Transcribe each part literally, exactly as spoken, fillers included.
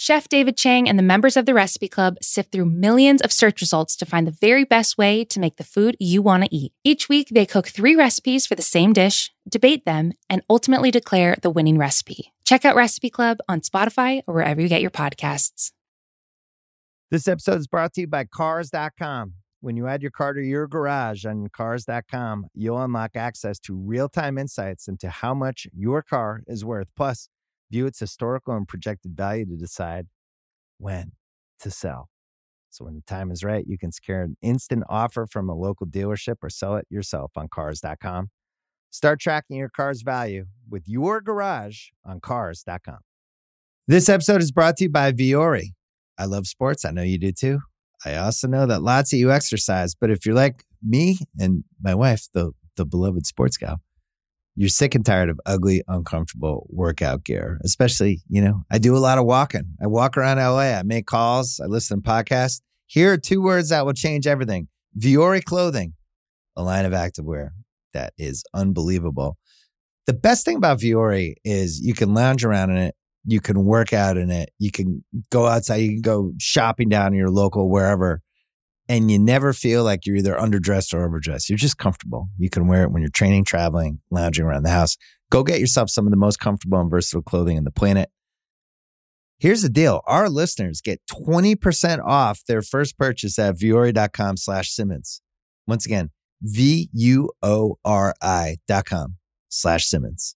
Chef David Chang and the members of the Recipe Club sift through millions of search results to find the very best way to make the food you want to eat. Each week, they cook three recipes for the same dish, debate them, and ultimately declare the winning recipe. Check out Recipe Club on Spotify or wherever you get your podcasts. This episode is brought to you by Cars dot com. When you add your car to your garage on Cars dot com, you'll unlock access to real-time insights into how much your car is worth. Plus, view its historical and projected value to decide when to sell. So when the time is right, you can secure an instant offer from a local dealership or sell it yourself on Cars dot com. Start tracking your car's value with your garage on Cars dot com. This episode is brought to you by Vuori. I love sports. I know you do too. I also know that lots of you exercise, but if you're like me and my wife, the, the beloved sports gal, you're sick and tired of ugly, uncomfortable workout gear. Especially, you know, I do a lot of walking. I walk around L A. I make calls. I listen to podcasts. Here are two words that will change everything. Vuori Clothing, a line of activewear that is unbelievable. The best thing about Vuori is you can lounge around in it. You can work out in it. You can go outside. You can go shopping down in your local wherever. And you never feel like you're either underdressed or overdressed. You're just comfortable. You can wear it when you're training, traveling, lounging around the house. Go get yourself some of the most comfortable and versatile clothing on the planet. Here's the deal. Our listeners get twenty percent off their first purchase at Vuori.com slash Simmons. Once again, V-U-O-R-I dot com slash Simmons.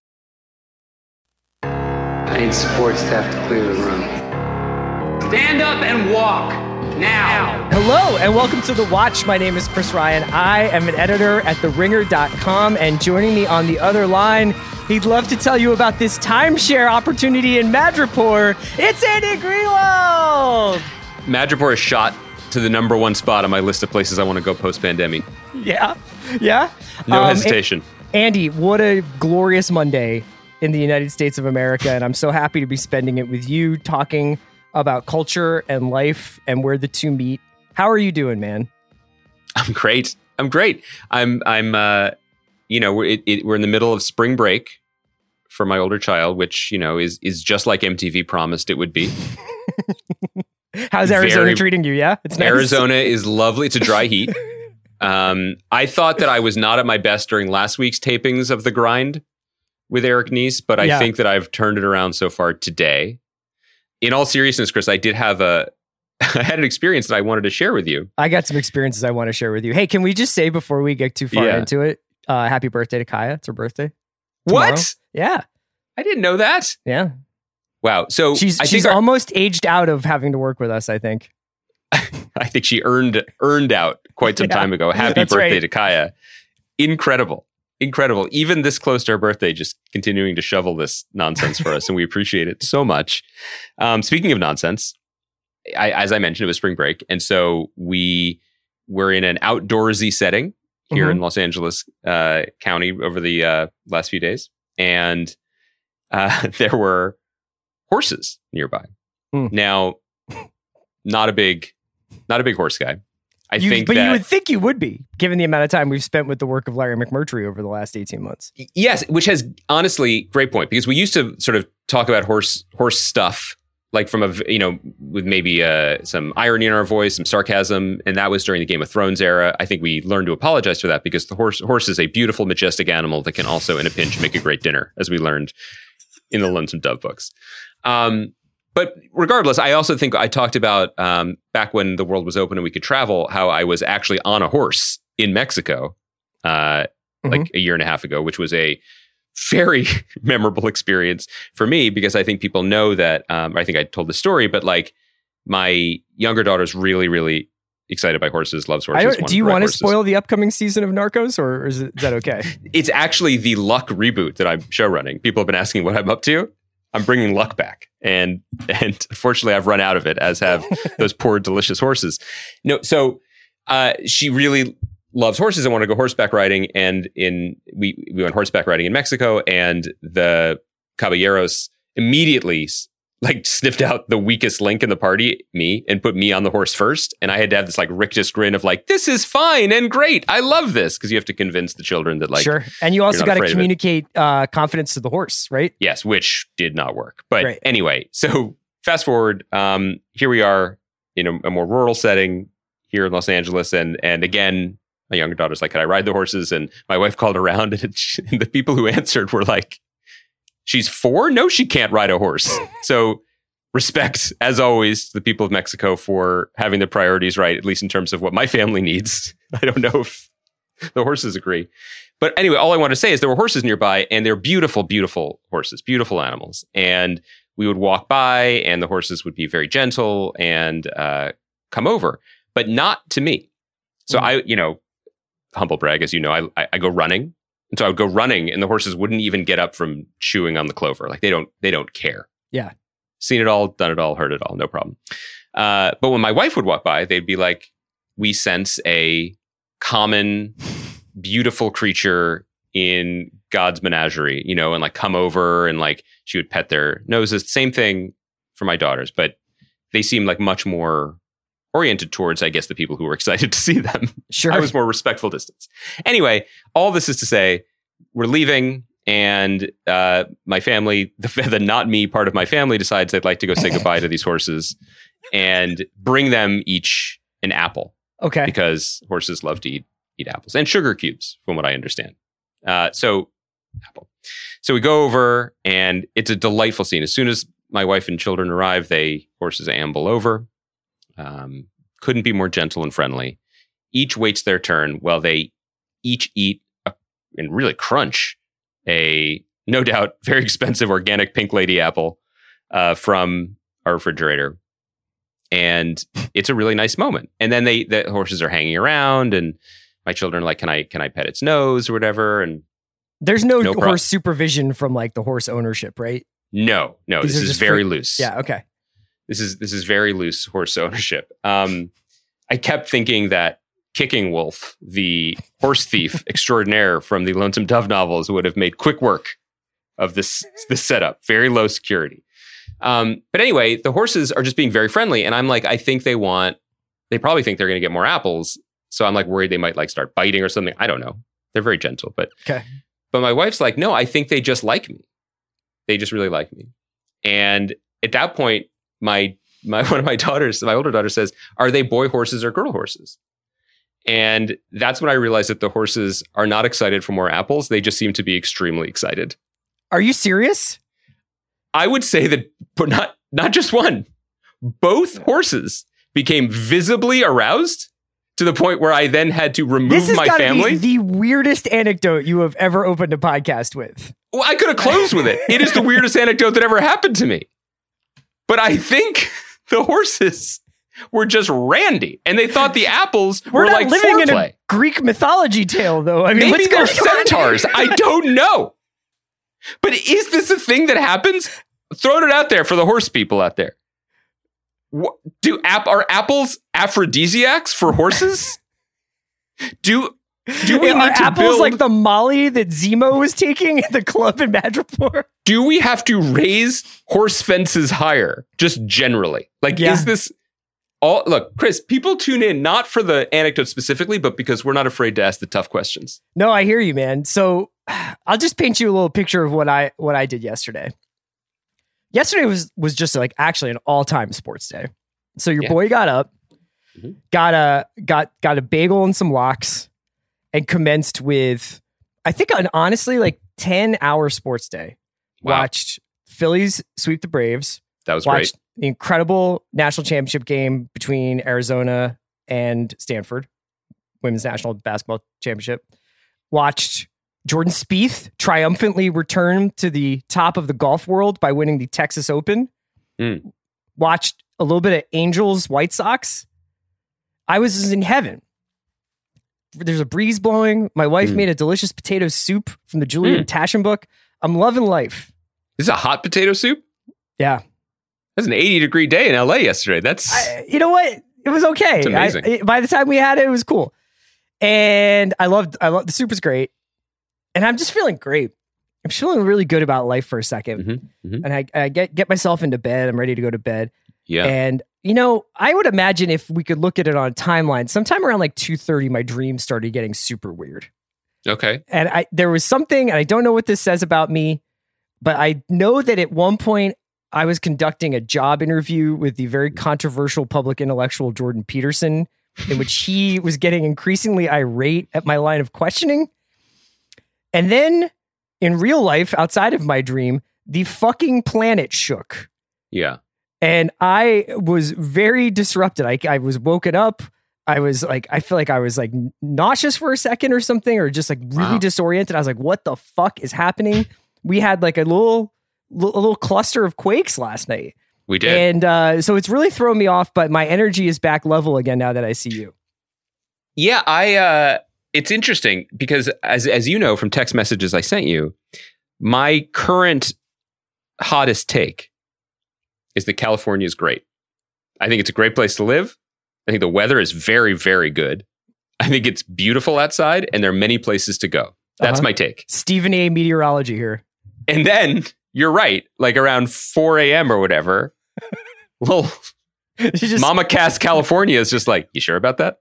I need support staff to clear the room. Stand up and walk. Now. Hello and welcome to The Watch. My name is Chris Ryan. I am an editor at the ringer dot com, and joining me on the other line, he'd love to tell you about this timeshare opportunity in Madripoor. It's Andy Greenwald! Madripoor is shot to the number one spot on my list of places I want to go post-pandemic. Yeah, yeah. No um, hesitation. A- Andy, what a glorious Monday in the United States of America, and I'm so happy to be spending it with you, talking about culture and life and where the two meet. How are you doing, man? I'm great. I'm great. I'm, I'm, uh, you know, we're, it, it, we're in the middle of spring break for my older child, which, you know, is, is just like M T V promised it would be. How's Arizona Very, treating you? Yeah. It's nice. Arizona is lovely. It's a dry heat. um, I thought that I was not at my best during last week's tapings of The Grind with Eric Nies, but I yeah. think that I've turned it around so far today. In all seriousness, Chris, I did have a, I had an experience that I wanted to share with you. I got some experiences I want to share with you. Hey, can we just say before we get too far yeah. into it, uh, happy birthday to Kaya. It's her birthday. Tomorrow. What? Yeah. I didn't know that. Yeah. Wow. So she's I she's think our, almost aged out of having to work with us, I think. I think she earned earned out quite some yeah, time ago. Happy that's birthday right. to Kaya. Incredible. Incredible. Even this close to our birthday, just continuing to shovel this nonsense for us. And we appreciate it so much. Um, speaking of nonsense, I, as I mentioned, it was spring break. And so we were in an outdoorsy setting here mm-hmm. in Los Angeles uh, County over the uh, last few days. And uh, there were horses nearby. Mm. Now, not a big, not a big horse guy. I you, think but that, you would think you would be, given the amount of time we've spent with the work of Larry McMurtry over the last eighteen months. Yes, which has honestly great point, because we used to sort of talk about horse horse stuff like from a you know with maybe uh, some irony in our voice, some sarcasm, and that was during the Game of Thrones era. I think we learned to apologize for that because the horse horse is a beautiful, majestic animal that can also, in a pinch, make a great dinner, as we learned in the Lonesome Dove books. Um, But regardless, I also think I talked about um, back when the world was open and we could travel, how I was actually on a horse in Mexico uh, mm-hmm. like a year and a half ago, which was a very memorable experience for me because I think people know that, um, I think I told the story, but like my younger daughter's really, really excited by horses, loves horses. I don't, do you want to horses. spoil the upcoming season of Narcos, or is, it, is that okay? It's actually the Luck reboot that I'm show running. People have been asking what I'm up to. I'm bringing Luck back. And and unfortunately, I've run out of it, as have those poor, delicious horses. No, so uh, she really loves horses and wanted to go horseback riding. And in we, we went horseback riding in Mexico, and the caballeros immediately like sniffed out the weakest link in the party, me, and put me on the horse first. And I had to have this like rictus grin of like, this is fine and great. I love this. Because you have to convince the children that like, sure. And you also got to communicate uh, confidence to the horse, right? Yes, which did not work. But right. anyway, so fast forward, um, here we are in a, a more rural setting here in Los Angeles. And, and again, my younger daughter's like, can I ride the horses? And my wife called around and, it, and the people who answered were like, she's four? No, she can't ride a horse. So respect, as always, to the people of Mexico for having their priorities right, at least in terms of what my family needs. I don't know if the horses agree. But anyway, all I want to say is there were horses nearby, and they're beautiful, beautiful horses, beautiful animals. And we would walk by, and the horses would be very gentle and uh, come over, but not to me. So mm. I, you know, humble brag, as you know, I, I I go running. And so I would go running, and the horses wouldn't even get up from chewing on the clover. Like they don't, they don't care. Yeah. Seen it all, done it all, heard it all, no problem. Uh, but when my wife would walk by, they'd be like, we sense a common, beautiful creature in God's menagerie, you know, and like come over and like she would pet their noses. Same thing for my daughters, but they seem like much more oriented towards, I guess, the people who were excited to see them. Sure. I was more respectful distance. Anyway, all this is to say, we're leaving. And uh, my family, the, the not me part of my family, decides they'd like to go say goodbye to these horses and bring them each an apple. Okay. Because horses love to eat eat apples and sugar cubes, from what I understand. Uh, so, apple. So we go over, and it's a delightful scene. As soon as my wife and children arrive, they horses amble over. Um, couldn't be more gentle and friendly. Each waits their turn while they each eat a, and really crunch a, no doubt, very expensive organic Pink Lady apple uh, from our refrigerator. And it's a really nice moment. And then they the horses are hanging around, and my children are like, can I can I pet its nose or whatever? And there's no, no horse pro- supervision from like the horse ownership, right? No, no, These this is very free- loose. Yeah, okay. This is this is very loose horse ownership. Um, I kept thinking that Kicking Wolf, the horse thief extraordinaire from the Lonesome Dove novels, would have made quick work of this this setup. Very low security. Um, but anyway, the horses are just being very friendly, and I'm like, I think they want, they probably think they're going to get more apples. So I'm like worried they might like start biting or something. I don't know. They're very gentle, but okay. But my wife's like, no, I think they just like me. They just really like me. And at that point, my my one of my daughters, my older daughter says, are they boy horses or girl horses? And that's when I realized that the horses are not excited for more apples. They just seem to be extremely excited. Are you serious? I would say that, but not not just one. Both horses became visibly aroused to the point where I then had to remove this has my gotta family. Be the weirdest anecdote you have ever opened a podcast with. Well, I could have closed with it. It is the weirdest anecdote that ever happened to me. But I think the horses were just randy, and they thought the apples We're were not like living foreplay. in a Greek mythology tale, though. I mean, Maybe what's they're going on centaurs. here? I don't know. But is this a thing that happens? Throwing it out there for the horse people out there. What, do app are apples aphrodisiacs for horses? do do we Yeah, need are to apples build, like the Molly that Zemo was taking at the club in Madripoor? do we have to raise horse fences higher? Just generally, like, Yeah. is this all? Look, Chris, people tune in not for the anecdote specifically, but because we're not afraid to ask the tough questions. No, I hear you, man. So I'll just paint you a little picture of what I what I did yesterday. Yesterday was was just like actually an all-time sports day. So your Yeah. boy got up, Mhm. got a got got a bagel and some lox, and commenced with, I think, an honestly like ten hour sports day. Wow. Watched Phillies sweep the Braves. That was Watched great. the incredible national championship game between Arizona and Stanford, women's national basketball championship. Watched Jordan Spieth triumphantly return to the top of the golf world by winning the Texas Open. Mm. Watched a little bit of Angels White Sox. I was in heaven. There's a breeze blowing. My wife Mm. made a delicious potato soup from the Julian Mm. Taschen book. I'm loving life. This is a hot potato soup. Yeah. That's an eighty degree day in L A yesterday. That's I, you know what? It was okay. It's amazing. I, it- by the time we had it, it was cool. And I loved, I loved the soup was great. And I'm just feeling great. I'm feeling really good about life for a second. Mhm, mhm. And I, I get, get myself into bed. I'm ready to go to bed. yeah. And, you know, I would imagine if we could look at it on a timeline, sometime around like two thirty, my dreams started getting super weird. Okay. And I there was something, and I don't know what this says about me, but I know that at one point I was conducting a job interview with the very controversial public intellectual Jordan Peterson, in which he was getting increasingly irate at my line of questioning. And then in real life, outside of my dream, the fucking planet shook. Yeah. And I was very disrupted. I, I was woken up. I was like, I feel like I was like nauseous for a second or something, or just like really Wow. disoriented. I was like, what the fuck is happening? We had like a little, a little cluster of quakes last night. We did. And uh, so it's really thrown me off, but my energy is back level again now that I see you. Yeah, I. Uh, it's interesting because as as you know from text messages I sent you, my current hottest take is that California is great. I think it's a great place to live. I think the weather is very, very good. I think it's beautiful outside, and there are many places to go. That's Uh-huh. my take. Stephen A. Meteorology here. And then you're right, like around four a.m. or whatever. Well, Just- Mama Cass, California is just like, you sure about that?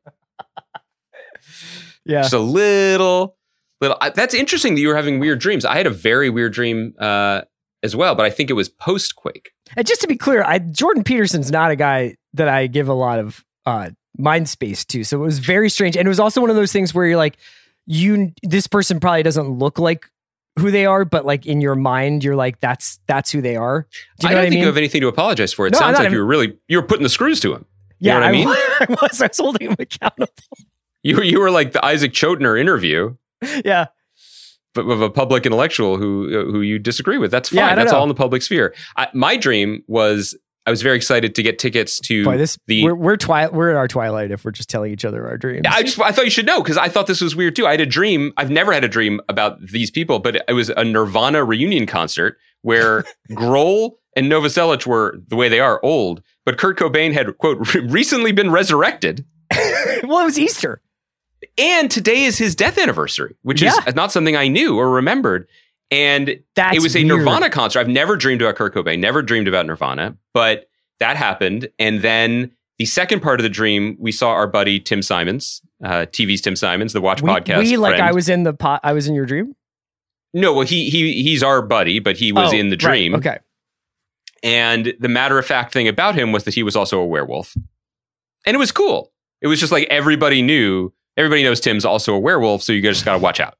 yeah. Just a little, little. I, that's interesting that you were having weird dreams. I had a very weird dream uh, as well, but I think it was post-quake. And just to be clear, I, Jordan Peterson's not a guy that I give a lot of uh, mind space to. So it was very strange. And it was also one of those things where you're like, you, this person probably doesn't look like who they are, but like in your mind, you're like, that's, that's who they are. Do you know I don't what think I mean? you have anything to apologize for. It No, I'm sounds not like even- you were really, you were putting the screws to him. You yeah, know what I mean? I was, I was holding him accountable. You were, you were like the Isaac Chotiner interview, Yeah. but of a public intellectual who who you disagree with. That's fine. Yeah, I don't That's know. all in the public sphere. I, my dream was I was very excited to get tickets to Boy, this, the. we're, we're, twi- we're in our twilight if we're just telling each other our dreams. I just I thought you should know because I thought this was weird too. I had a dream. I've never had a dream about these people, but it was a Nirvana reunion concert where Grohl and Novoselic were the way they are old, but Kurt Cobain had quote recently been resurrected. Well, it was Easter. And today is his death anniversary, which Yeah. is not something I knew or remembered. And That's it was a weird. Nirvana concert. I've never dreamed about Kurt Cobain, never dreamed about Nirvana, but that happened. And then the second part of the dream, we saw our buddy Tim Simons, uh, T V's Tim Simons, the Watch We, Podcast. we like friend. I was in the pot. I was in your dream. No, well, he he he's our buddy, but he was Oh, in the right. dream. Okay. And the matter of fact thing about him was that he was also a werewolf. And it was cool. It was just like everybody knew, everybody knows Tim's also a werewolf, so you guys just got to watch out.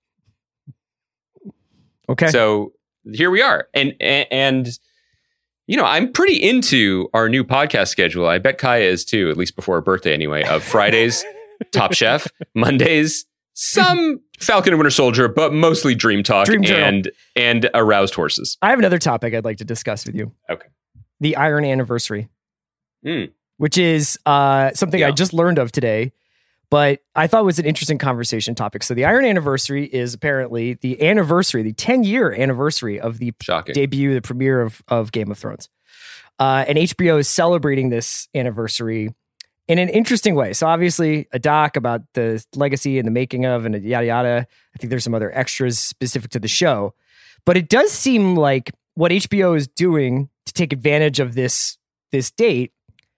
Okay. So here we are. And, and, and, you know, I'm pretty into our new podcast schedule. I bet Kaya is too, at least before her birthday anyway, of Fridays, Top Chef, Mondays, some Falcon and Winter Soldier, but mostly Dream Talk Dream Journal. and, and Aroused Horses. I have another topic I'd like to discuss with you. Okay. The Iron Anniversary, Mm. which is uh, something I Yeah. just learned of today, but I thought was an interesting conversation topic. So the Iron Anniversary is apparently the anniversary, the ten-year anniversary of the Shocking. debut, the premiere of, of Game of Thrones. Uh, and H B O is celebrating this anniversary in an interesting way. So obviously a doc about the legacy and the making of and yada, yada. I think there's some other extras specific to the show, but it does seem like what H B O is doing to take advantage of this, this date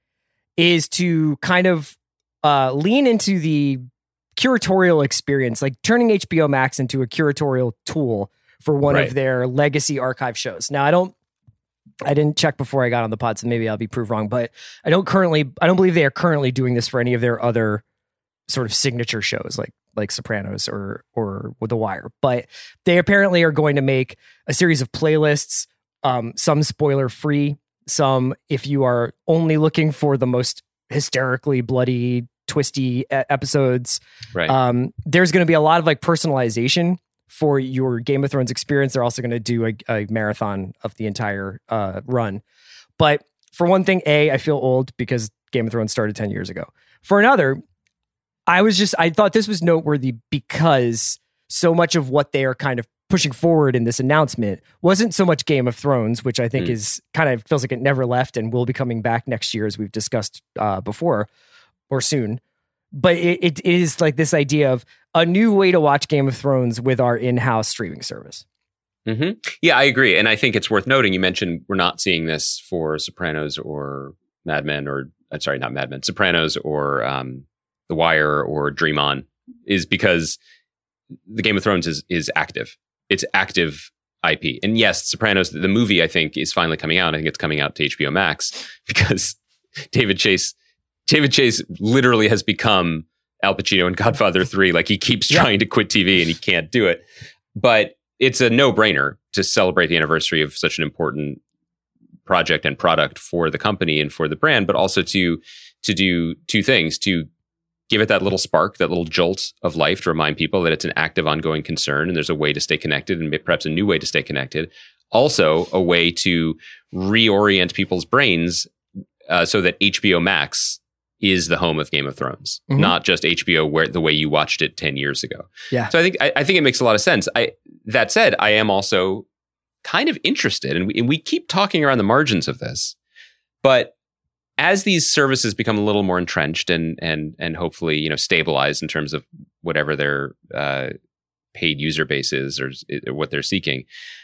is to kind of uh, lean into the curatorial experience, like turning H B O Max into a curatorial tool for one Right. of their legacy archive shows. Now, I don't, I didn't check before I got on the pod, so maybe I'll be proved wrong, but I don't currently, I don't believe they are currently doing this for any of their other sort of signature shows like, like Sopranos or, or The Wire, but they apparently are going to make a series of playlists, um, some spoiler free, some if you are only looking for the most hysterically bloody, twisty e- episodes. Right. Um, there's going to be a lot of like personalization for your Game of Thrones experience. They're also going to do a, a marathon of the entire uh, run. But for one thing, A, I feel old because Game of Thrones started ten years ago. For another, I was just, I thought this was noteworthy because so much of what they are kind of pushing forward in this announcement wasn't so much Game of Thrones, which I think Mm. is kind of feels like it never left and will be coming back next year, as we've discussed uh, before or soon. But it, it is like this idea of a new way to watch Game of Thrones with our in-house streaming service. hmm Yeah, I agree. And I think it's worth noting, you mentioned we're not seeing this for Sopranos or Mad Men or, uh, sorry, not Mad Men, Sopranos or um, The Wire or Dream On, is because the Game of Thrones is is active. It's active I P. And yes, Sopranos, the movie, I think, is finally coming out. I think it's coming out to H B O Max because David Chase, David Chase literally has become Al Pacino in Godfather three. Like he keeps yeah. trying to quit T V and he can't do it. But it's a no-brainer to celebrate the anniversary of such an important project and product for the company and for the brand, but also to to do two things, to give it that little spark, that little jolt of life to remind people that it's an active, ongoing concern and there's a way to stay connected and perhaps a new way to stay connected. Also, a way to reorient people's brains uh, so that H B O Max is the home of Game of Thrones, mm-hmm. not just H B O where the way you watched it ten years ago. Yeah. So I think I, I think it makes a lot of sense. I that said, I am also kind of interested, and we, and we keep talking around the margins of this, but as these services become a little more entrenched and and and hopefully, you know, stabilized in terms of whatever their uh, paid user base is or, or what they're seeking,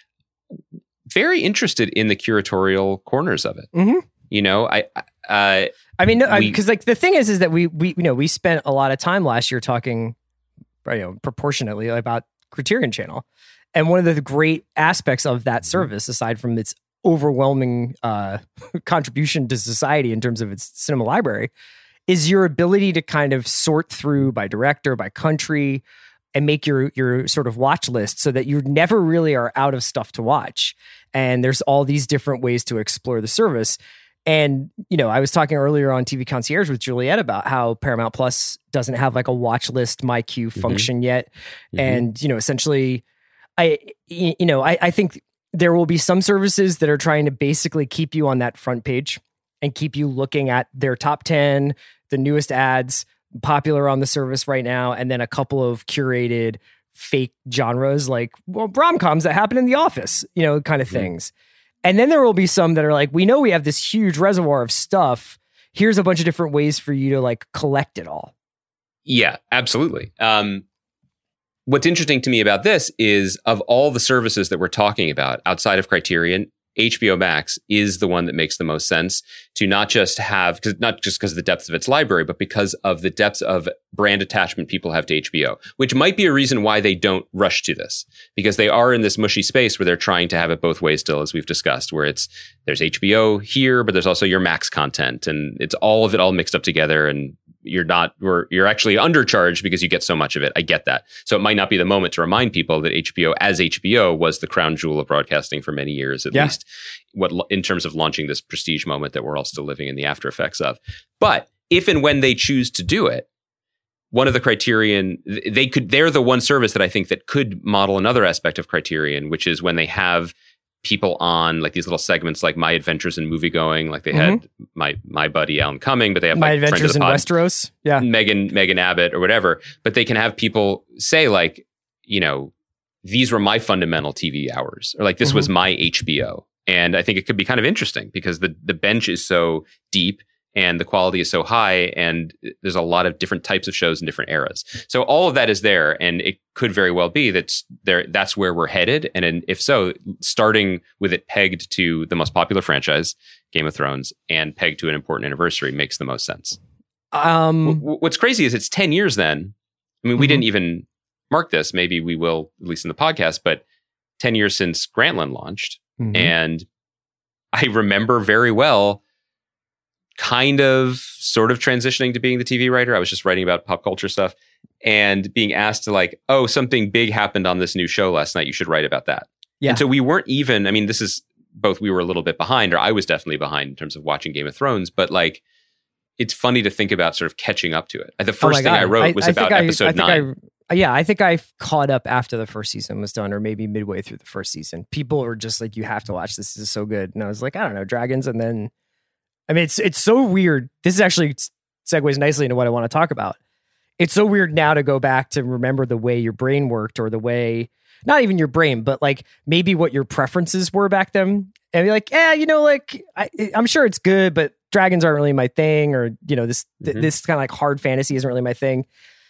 very interested in the curatorial corners of it. Mm-hmm. You know, I uh, I mean, because like the thing is, is that we we you know we spent a lot of time last year talking, you know, proportionately about Criterion Channel, and one of the great aspects of that service, aside from its overwhelming uh, contribution to society in terms of its cinema library, is your ability to kind of sort through by director, by country, and make your your sort of watch list so that you never really are out of stuff to watch. And there's all these different ways to explore the service. And, you know, I was talking earlier on T V Concierge with Juliet about how Paramount Plus doesn't have like a watch list My Queue mm-hmm. function yet. Mm-hmm. And, you know, essentially, I, you know, I, I think there will be some services that are trying to basically keep you on that front page and keep you looking at their top ten, the newest ads popular on the service right now, and then a couple of curated fake genres like, well, rom-coms that happen in The Office, you know, kind of mm-hmm. things. And then there will be some that are like, we know we have this huge reservoir of stuff. Here's a bunch of different ways for you to like collect it all. Yeah, absolutely. Um, what's interesting to me about this is of all the services that we're talking about outside of Criterion, H B O Max is the one that makes the most sense to not just have, cause not just because of the depth of its library, but because of the depth of brand attachment people have to H B O, which might be a reason why they don't rush to this, because they are in this mushy space where they're trying to have it both ways still, as we've discussed, where it's, there's H B O here, but there's also your Max content, and it's all of it all mixed up together, and you're not, or you're actually undercharged because you get so much of it. I get that. So it might not be the moment to remind people that H B O as H B O was the crown jewel of broadcasting for many years, at yeah. least what in terms of launching this prestige moment that we're all still living in the after effects of. But if and when they choose to do it, one of the Criterion, they could, they're the one service that I think that could model another aspect of Criterion, which is when they have people on like these little segments like My Adventures in Moviegoing, like they mm-hmm. had my my buddy Alan Cumming, but they have My like Adventures in pod, Westeros, yeah, Megan Megan Abbott or whatever. But they can have people say like, you know, these were my fundamental T V hours, or like this mm-hmm. was my H B O. And I think it could be kind of interesting because the the bench is so deep and the quality is so high, and there's a lot of different types of shows in different eras. So all of that is there, and it could very well be that's there. That's where we're headed. And in, if so, starting with it pegged to the most popular franchise, Game of Thrones, and pegged to an important anniversary makes the most sense. Um, w- what's crazy is it's ten years then. I mean, we mm-hmm. didn't even mark this. Maybe we will, at least in the podcast, but ten years since Grantland launched. Mm-hmm. And I remember very well kind of sort of transitioning to being the T V writer. I was just writing about pop culture stuff and being asked to like, oh, something big happened on this new show last night. You should write about that. Yeah. And so we weren't even, I mean, this is both, we were a little bit behind, or I was definitely behind in terms of watching Game of Thrones, but like, it's funny to think about sort of catching up to it. The first oh thing God. I wrote was I, I about episode I, I nine. I, yeah, I think I caught up after the first season was done, or maybe midway through the first season. People were just like, you have to watch this. This is so good. And I was like, I don't know, dragons. And then, I mean, it's it's so weird. This is actually segues nicely into what I want to talk about. It's so weird now to go back to remember the way your brain worked, or the way, not even your brain, but like maybe what your preferences were back then. And be like, yeah, you know, like I, I'm sure it's good, but dragons aren't really my thing, or you know, this mm-hmm. th- this kind of like hard fantasy isn't really my thing.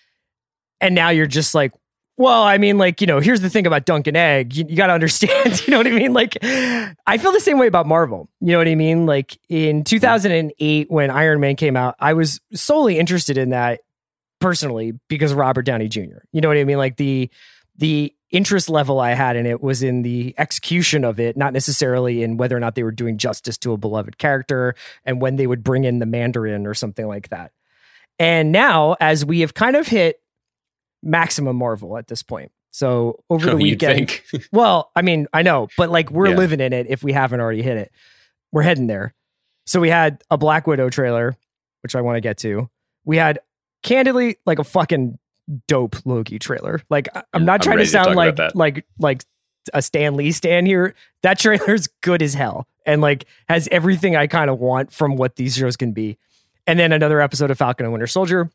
And now you're just like, well, I mean, like, you know, here's the thing about Dunk and Egg. You, you got to understand, you know what I mean? Like, I feel the same way about Marvel. You know what I mean? Like in two thousand eight, when Iron Man came out, I was solely interested in that personally because of Robert Downey Junior You know what I mean? Like the, the interest level I had in it was in the execution of it, not necessarily in whether or not they were doing justice to a beloved character and when they would bring in the Mandarin or something like that. And now, as we have kind of hit maximum Marvel at this point. So over the Oh, you'd weekend, think. well, I mean, I know, but like we're Yeah. living in it if we haven't already hit it. We're heading there. So we had a Black Widow trailer, which I want to get to. We had, candidly, like a fucking dope Loki trailer. Like I- I'm not I'm trying to ready to sound talk like about that. like like a Stan Lee stan here. That trailer's good as hell and like has everything I kind of want from what these shows can be. And then another episode of Falcon and Winter Soldier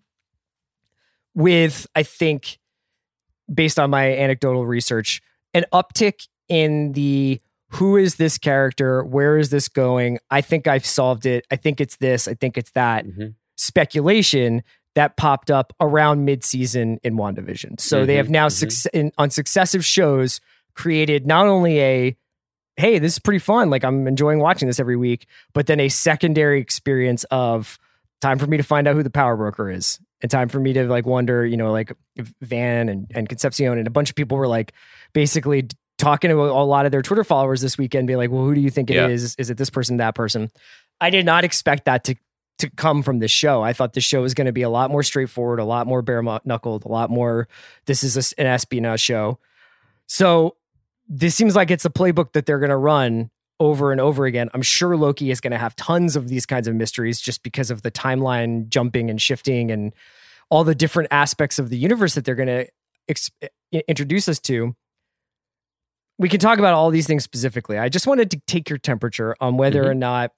with, I think, based on my anecdotal research, an uptick in the who is this character? Where is this going? I think I've solved it. I think it's this. I think it's that Mhm. speculation that popped up around mid-season in WandaVision. So they Mhm, have now mhm. suc- in, on successive shows created not only a, hey, this is pretty fun, like I'm enjoying watching this every week, but then a secondary experience of time for me to find out who the power broker is and time for me to like wonder, you know, like if Van and, and Concepcion and a bunch of people were like basically talking to a lot of their Twitter followers this weekend, being like, well, who do you think it Yeah. is? Is it this person, that person? I did not expect that to to come from this show. I thought the show was going to be a lot more straightforward, a lot more bare knuckled, a lot more, this is a, an espionage show. So this seems like it's a playbook that they're going to run over and over again. I'm sure Loki is going to have tons of these kinds of mysteries just because of the timeline jumping and shifting and all the different aspects of the universe that they're going to ex- introduce us to. We can talk about all these things specifically. I just wanted to take your temperature on whether Mhm. or not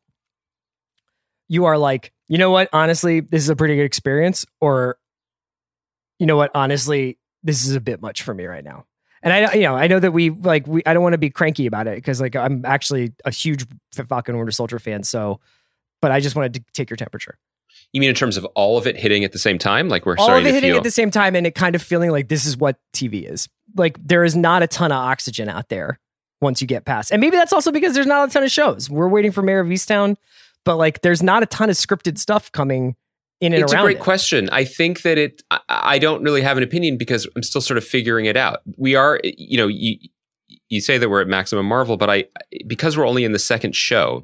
you are like, you know what, honestly, this is a pretty good experience, or you know what, honestly, this is a bit much for me right now. And I, you know, I know that we like, we, I don't want to be cranky about it because like I'm actually a huge Falcon and Winter Soldier fan. So, but I just wanted to take your temperature. You mean in terms of all of it hitting at the same time? Like we're All starting of it to hitting feel at the same time, and it kind of feeling like this is what T V is. Like there is not a ton of oxygen out there once you get past, and maybe that's also because there's not a ton of shows. We're waiting for Mayor of Easttown, but like there's not a ton of scripted stuff coming in and It's a around great it. question. I think that it, I, I don't really have an opinion because I'm still sort of figuring it out. We are, you know, you, you say that we're at maximum Marvel, but I, because we're only in the second show,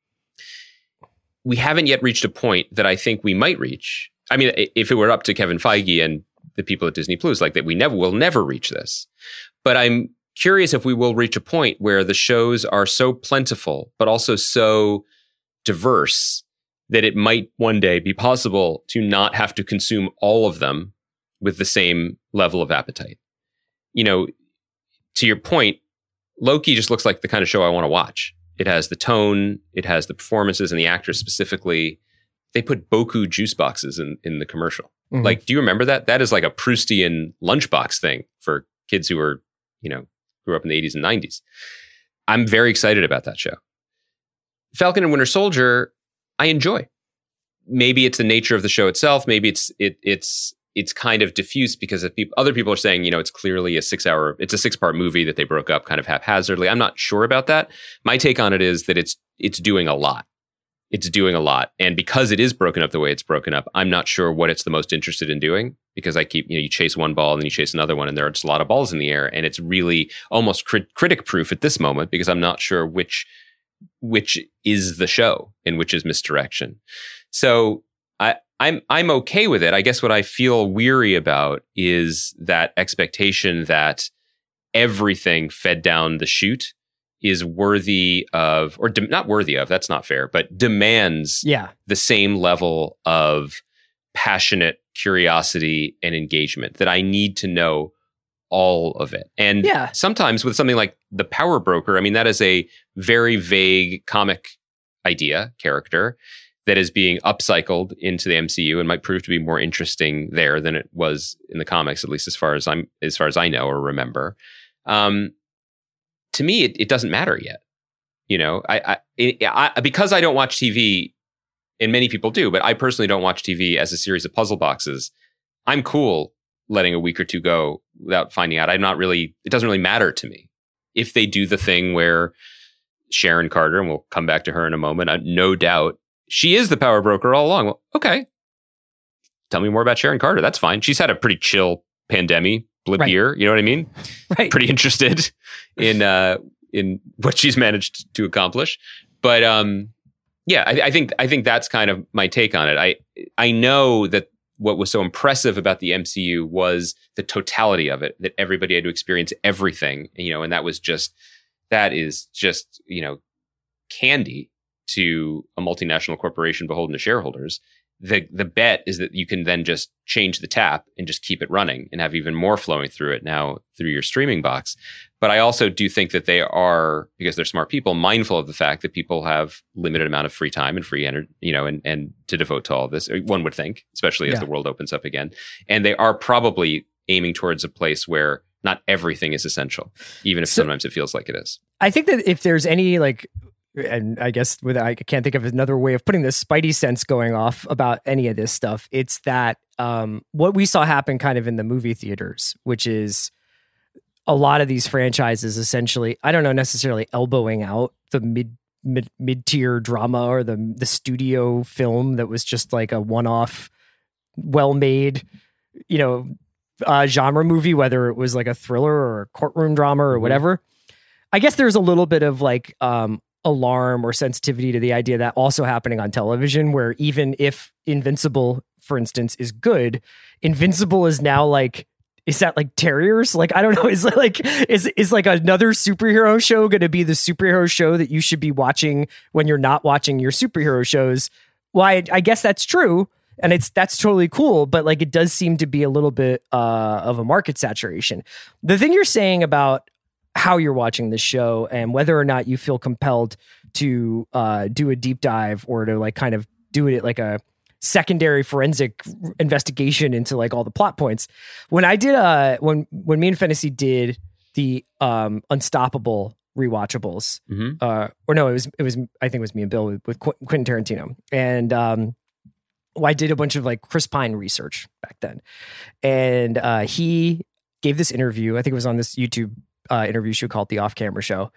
we haven't yet reached a point that I think we might reach. I mean, if it were up to Kevin Feige and the people at Disney Plus, like that, we never will never reach this. But I'm curious if we will reach a point where the shows are so plentiful, but also so diverse that it might one day be possible to not have to consume all of them with the same level of appetite. You know, to your point, Loki just looks like the kind of show I want to watch. It has the tone, it has the performances and the actors specifically. They put Boku juice boxes in, in the commercial. Mhm. Like, do you remember that? That is like a Proustian lunchbox thing for kids who were, you know, grew up in the eighties and nineties. I'm very excited about that show. Falcon and Winter Soldier, I enjoy. Maybe it's the nature of the show itself. Maybe it's it it's it's kind of diffuse because of people, other people are saying, you know, it's clearly a six hour, it's a six part movie that they broke up kind of haphazardly. I'm not sure about that. My take on it is that it's it's doing a lot. It's doing a lot. And because it is broken up the way it's broken up, I'm not sure what it's the most interested in doing, because I keep, you know, you chase one ball and then you chase another one and there are just a lot of balls in the air. And it's really almost crit- critic proof at this moment because I'm not sure which which is the show and which is misdirection. So I, I'm I'm okay with it. I guess what I feel weary about is that expectation that everything fed down the chute is worthy of, or de- not worthy of, that's not fair, but demands Yeah. the same level of passionate curiosity and engagement, that I need to know all of it. And Yeah. sometimes with something like the Power Broker, I mean, that is a very vague comic idea, character, that is being upcycled into the M C U and might prove to be more interesting there than it was in the comics, at least as far as I'm, as far as I know or remember. Um, to me, it, it doesn't matter yet. You know, I, I, it, I, because I don't watch T V, and many people do, but I personally don't watch T V as a series of puzzle boxes. I'm cool letting a week or two go without finding out. I'm not really, it doesn't really matter to me. If they do the thing where Sharon Carter, and we'll come back to her in a moment, uh, no doubt, she is the Power Broker all along. Well, okay. Tell me more about Sharon Carter. That's fine. She's had a pretty chill pandemic blip Right. year. You know what I mean? Right. Pretty interested in uh, in what she's managed to accomplish. But um, yeah, I, I think I think that's kind of my take on it. I I know that what was so impressive about the M C U was the totality of it, that everybody had to experience everything, you know, and that was just that is just, you know, candy to a multinational corporation beholden to shareholders. The the bet is that you can then just change the tap and just keep it running and have even more flowing through it now through your streaming box. But I also do think that they are, because they're smart people, mindful of the fact that people have limited amount of free time and free energy, you know, and, and to devote to all of this, one would think, especially as Yeah. the world opens up again. And they are probably aiming towards a place where not everything is essential, even if So- sometimes it feels like it is. I think that if there's any like, and I guess with I can't think of another way of putting this spidey sense going off about any of this stuff, it's that um, what we saw happen kind of in the movie theaters, which is a lot of these franchises essentially, I don't know, necessarily elbowing out the mid mid mid tier drama or the the studio film that was just like a one off, well made, you know, uh, genre movie, whether it was like a thriller or a courtroom drama or Mhm. whatever. I guess there's a little bit of like um, alarm or sensitivity to the idea that also happening on television, where even if Invincible, for instance, is good, Invincible is now like, is that like Terriers? Like, I don't know. Is like, is, is like another superhero show going to be the superhero show that you should be watching when you're not watching your superhero shows? Well, I, I guess that's true. And it's, that's totally cool. But like, it does seem to be a little bit uh, of a market saturation. The thing you're saying about how you're watching this show and whether or not you feel compelled to uh, do a deep dive or to like kind of do it like a secondary forensic investigation into like all the plot points. When I did uh when when me and Fantasy did the um Unstoppable rewatchables, Mm-hmm. uh or no, it was it was I think it was me and Bill with, with Qu- Quentin Tarantino, and um well, I did a bunch of like Chris Pine research back then, and uh he gave this interview. I think it was on this YouTube uh, interview show called The Off Camera Show.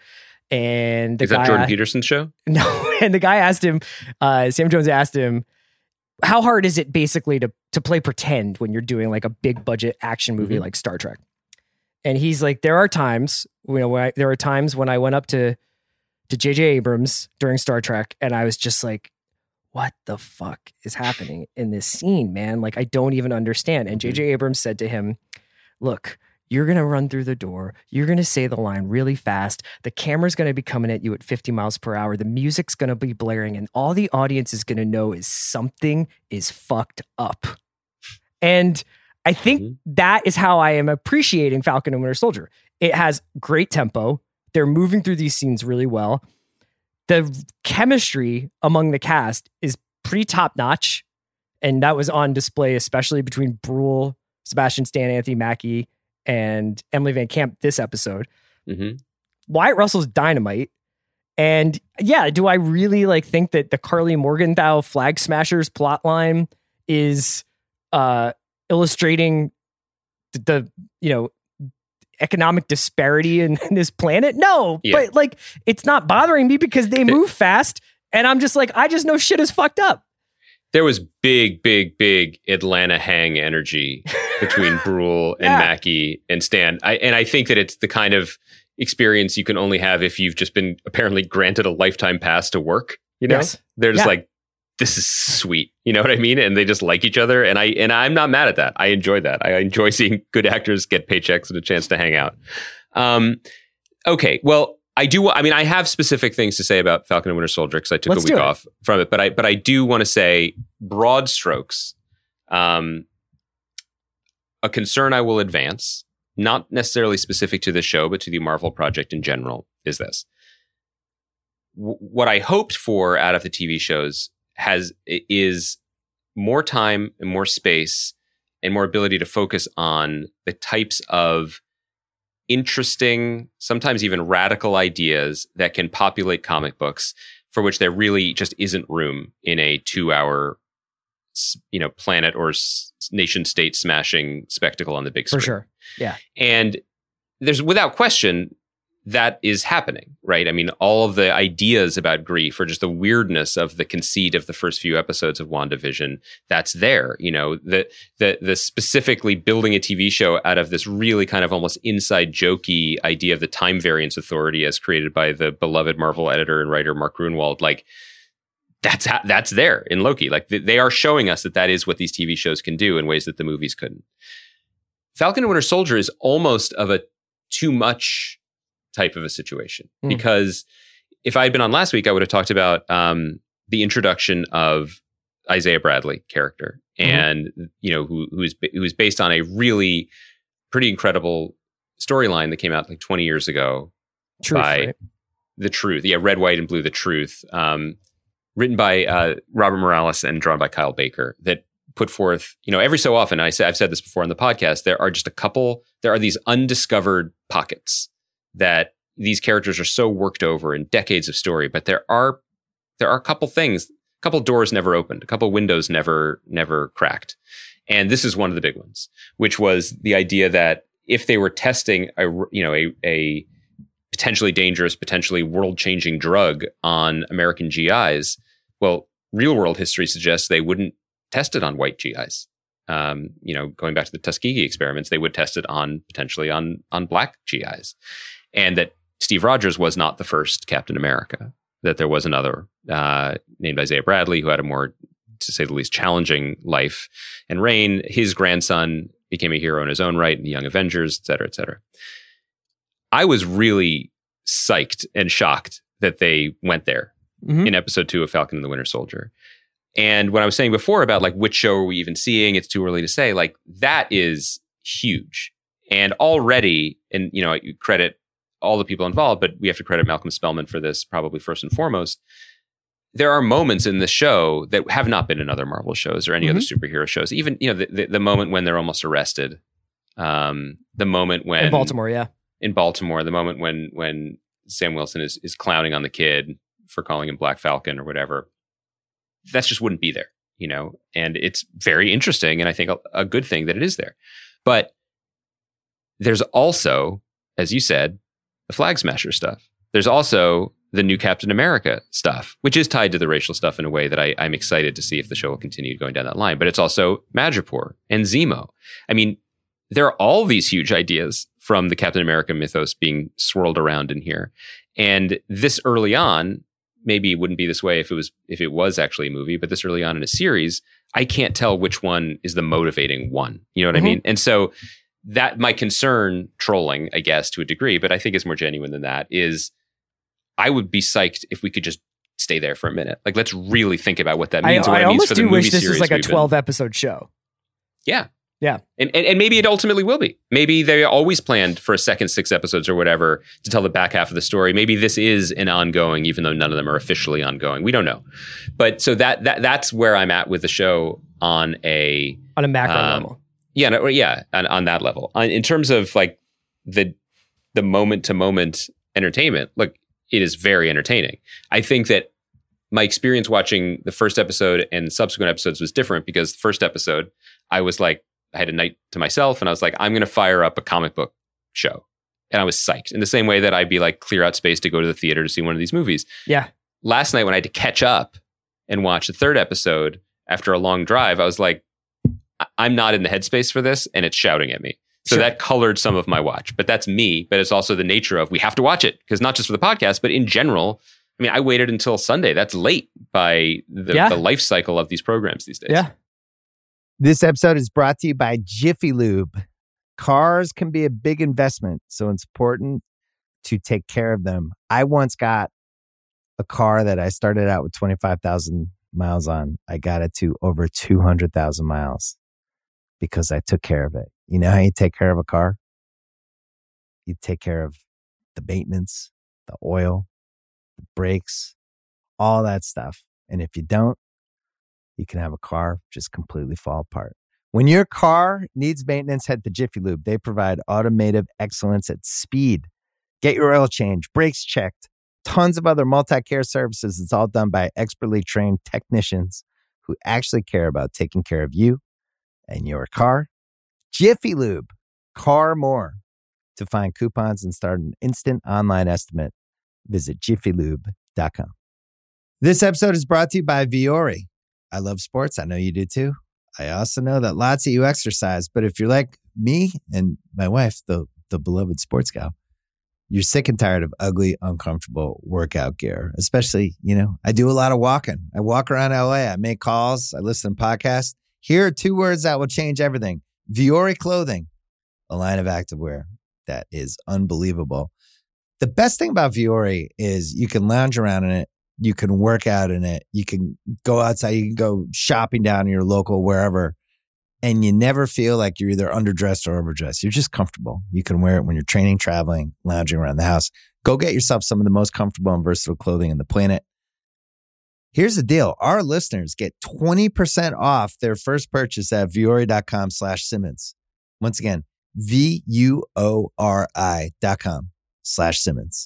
And the Is that guy, Jordan Peterson's show? No, and the guy asked him, uh, Sam Jones asked him, how hard is it basically to to play pretend when you're doing like a big budget action movie Mhm. like Star Trek? And he's like, there are times, you know, when I, there are times when I went up to to J J Abrams during Star Trek, and I was just like, what the fuck is happening in this scene, man? Like, I don't even understand. And J J Abrams said to him, look, you're going to run through the door. You're going to say the line really fast. The camera's going to be coming at you at fifty miles per hour. The music's going to be blaring, and all the audience is going to know is something is fucked up. And I think Mhm. that is how I am appreciating Falcon and Winter Soldier. It has great tempo. They're moving through these scenes really well. The chemistry among the cast is pretty top notch. And that was on display, especially between Brule, Sebastian Stan, Anthony Mackie, and Emily Van Camp this episode. Mm-hmm. Wyatt Russell's dynamite. And yeah, do I really like think that the Carly Morgenthau Flag Smashers plotline is uh, illustrating the, the, you know, economic disparity in, in this planet? No, Yeah. but like, it's not bothering me because they move fast. And I'm just like, I just know shit is fucked up. There was big, big, big Atlanta hang energy between Brule and Yeah. Mackie and Stan. I, and I think that it's the kind of experience you can only have if you've just been apparently granted a lifetime pass to work. You know, Yes. they're just Yeah. like, this is sweet. You know what I mean? And they just like each other. And I and I'm not mad at that. I enjoy that. I enjoy seeing good actors get paychecks and a chance to hang out. Um, okay, well. I do. I mean, I have specific things to say about Falcon and Winter Soldier because I took Let's a do week it. off from it. But I, but I do want to say, broad strokes, um, a concern I will advance, not necessarily specific to the show, but to the Marvel project in general, is this: w- what I hoped for out of the T V shows has is more time and more space and more ability to focus on the types of interesting, sometimes even radical ideas that can populate comic books, for which there really just isn't room in a two-hour, you know, planet or nation-state smashing spectacle on the big screen. For sure. Yeah. And there's, without question, that is happening, right? I mean, all of the ideas about grief or just the weirdness of the conceit of the first few episodes of WandaVision, that's there. You know, the the the specifically building a T V show out of this really kind of almost inside jokey idea of the time variance authority as created by the beloved Marvel editor and writer Mark Gruenwald, like that's ha- that's there in Loki. Like th- they are showing us that that is what these T V shows can do in ways that the movies couldn't. Falcon and Winter Soldier is almost of a too much type of a situation, mm. because if I had been on last week, I would have talked about um, the introduction of Isaiah Bradley character, mm-hmm. and you know who who's who's based on a really pretty incredible storyline that came out like twenty years ago Truth, by right? The Truth, yeah, Red, White, and Blue, The Truth, um, written by uh, Robert Morales and drawn by Kyle Baker. That put forth, you know, every so often, I say I've said this before on the podcast, there are just a couple, there are these undiscovered pockets that these characters are so worked over in decades of story, but there are there are a couple things, a couple doors never opened, a couple windows never never cracked. And this is one of the big ones, which was the idea that if they were testing a you know a, a potentially dangerous, potentially world-changing drug on American G Is, well, real-world history suggests they wouldn't test it on white G Is. Um, you know, going back to the Tuskegee experiments, they would test it on potentially on on black G Is. And that Steve Rogers was not the first Captain America, that there was another uh, named Isaiah Bradley who had a more, to say the least, challenging life and reign. His grandson became a hero in his own right in the Young Avengers, et cetera, et cetera. I was really psyched and shocked that they went there mm-hmm. in episode two of Falcon and the Winter Soldier. And what I was saying before about like which show are we even seeing, it's too early to say, like that is huge. And already, and you know, you credit all the people involved, but we have to credit Malcolm Spellman for this probably first and foremost. There are moments in the show that have not been in other Marvel shows or any mm-hmm. other superhero shows. Even, you know, the, the, the moment when they're almost arrested, um, the moment when in Baltimore, yeah, in Baltimore, the moment when when Sam Wilson is is clowning on the kid for calling him Black Falcon or whatever. That just wouldn't be there, you know. And it's very interesting, and I think a, a good thing that it is there. But there's also, as you said, the Flag Smasher stuff. There's also the new Captain America stuff, which is tied to the racial stuff in a way that I, I'm excited to see if the show will continue going down that line. But it's also Madripoor and Zemo. I mean, there are all these huge ideas from the Captain America mythos being swirled around in here. And this early on, maybe it wouldn't be this way if it was if it was actually a movie, but this early on in a series, I can't tell which one is the motivating one. You know what mm-hmm. I mean? And so that my concern, trolling, I guess, to a degree, but I think it's more genuine than that, is I would be psyched if we could just stay there for a minute. Like, let's really think about what that means. I, what I it almost means for do the movie wish this series was like a been, twelve episode show. Yeah. Yeah. And, and and maybe it ultimately will be. Maybe they always planned for a second six episodes or whatever to tell the back half of the story. Maybe this is an ongoing, even though none of them are officially ongoing. We don't know. But so that that that's where I'm at with the show on a on a macro um, level. Yeah, no, yeah, on, on that level. On, in terms of like the the moment to moment entertainment, look, it is very entertaining. I think that my experience watching the first episode and subsequent episodes was different because the first episode, I was like, I had a night to myself and I was like, I'm going to fire up a comic book show. And I was psyched in the same way that I'd be like, clear out space to go to the theater to see one of these movies. Yeah. Last night when I had to catch up and watch the third episode after a long drive, I was like, I'm not in the headspace for this and it's shouting at me. So sure. That colored some of my watch, but that's me. But it's also the nature of we have to watch it because not just for the podcast, but in general, I mean, I waited until Sunday. That's late by the, yeah. the life cycle of these programs these days. Yeah. This episode is brought to you by Jiffy Lube. Cars can be a big investment, so it's important to take care of them. I once got a car that I started out with twenty-five thousand miles on. I got it to over two hundred thousand miles because I took care of it. You know how you take care of a car? You take care of the maintenance, the oil, the brakes, all that stuff. And if you don't, you can have a car just completely fall apart. When your car needs maintenance, head to Jiffy Lube. They provide automotive excellence at speed. Get your oil change, brakes checked, tons of other multi-care services. It's all done by expertly trained technicians who actually care about taking care of you and your car. Jiffy Lube, car more. To find coupons and start an instant online estimate, visit jiffy lube dot com. This episode is brought to you by Vuori. I love sports. I know you do too. I also know that lots of you exercise, but if you're like me and my wife, the, the beloved sports gal, you're sick and tired of ugly, uncomfortable workout gear. Especially, you know, I do a lot of walking. I walk around L A. I make calls. I listen to podcasts. Here are two words that will change everything. Vuori Clothing, a line of activewear that is unbelievable. The best thing about Vuori is you can lounge around in it. You can work out in it. You can go outside. You can go shopping down in your local wherever. And you never feel like you're either underdressed or overdressed. You're just comfortable. You can wear it when you're training, traveling, lounging around the house. Go get yourself some of the most comfortable and versatile clothing on the planet. Here's the deal. Our listeners get twenty percent off their first purchase at vuori.com slash Simmons. Once again, V-U-O-R-I dot com slash Simmons.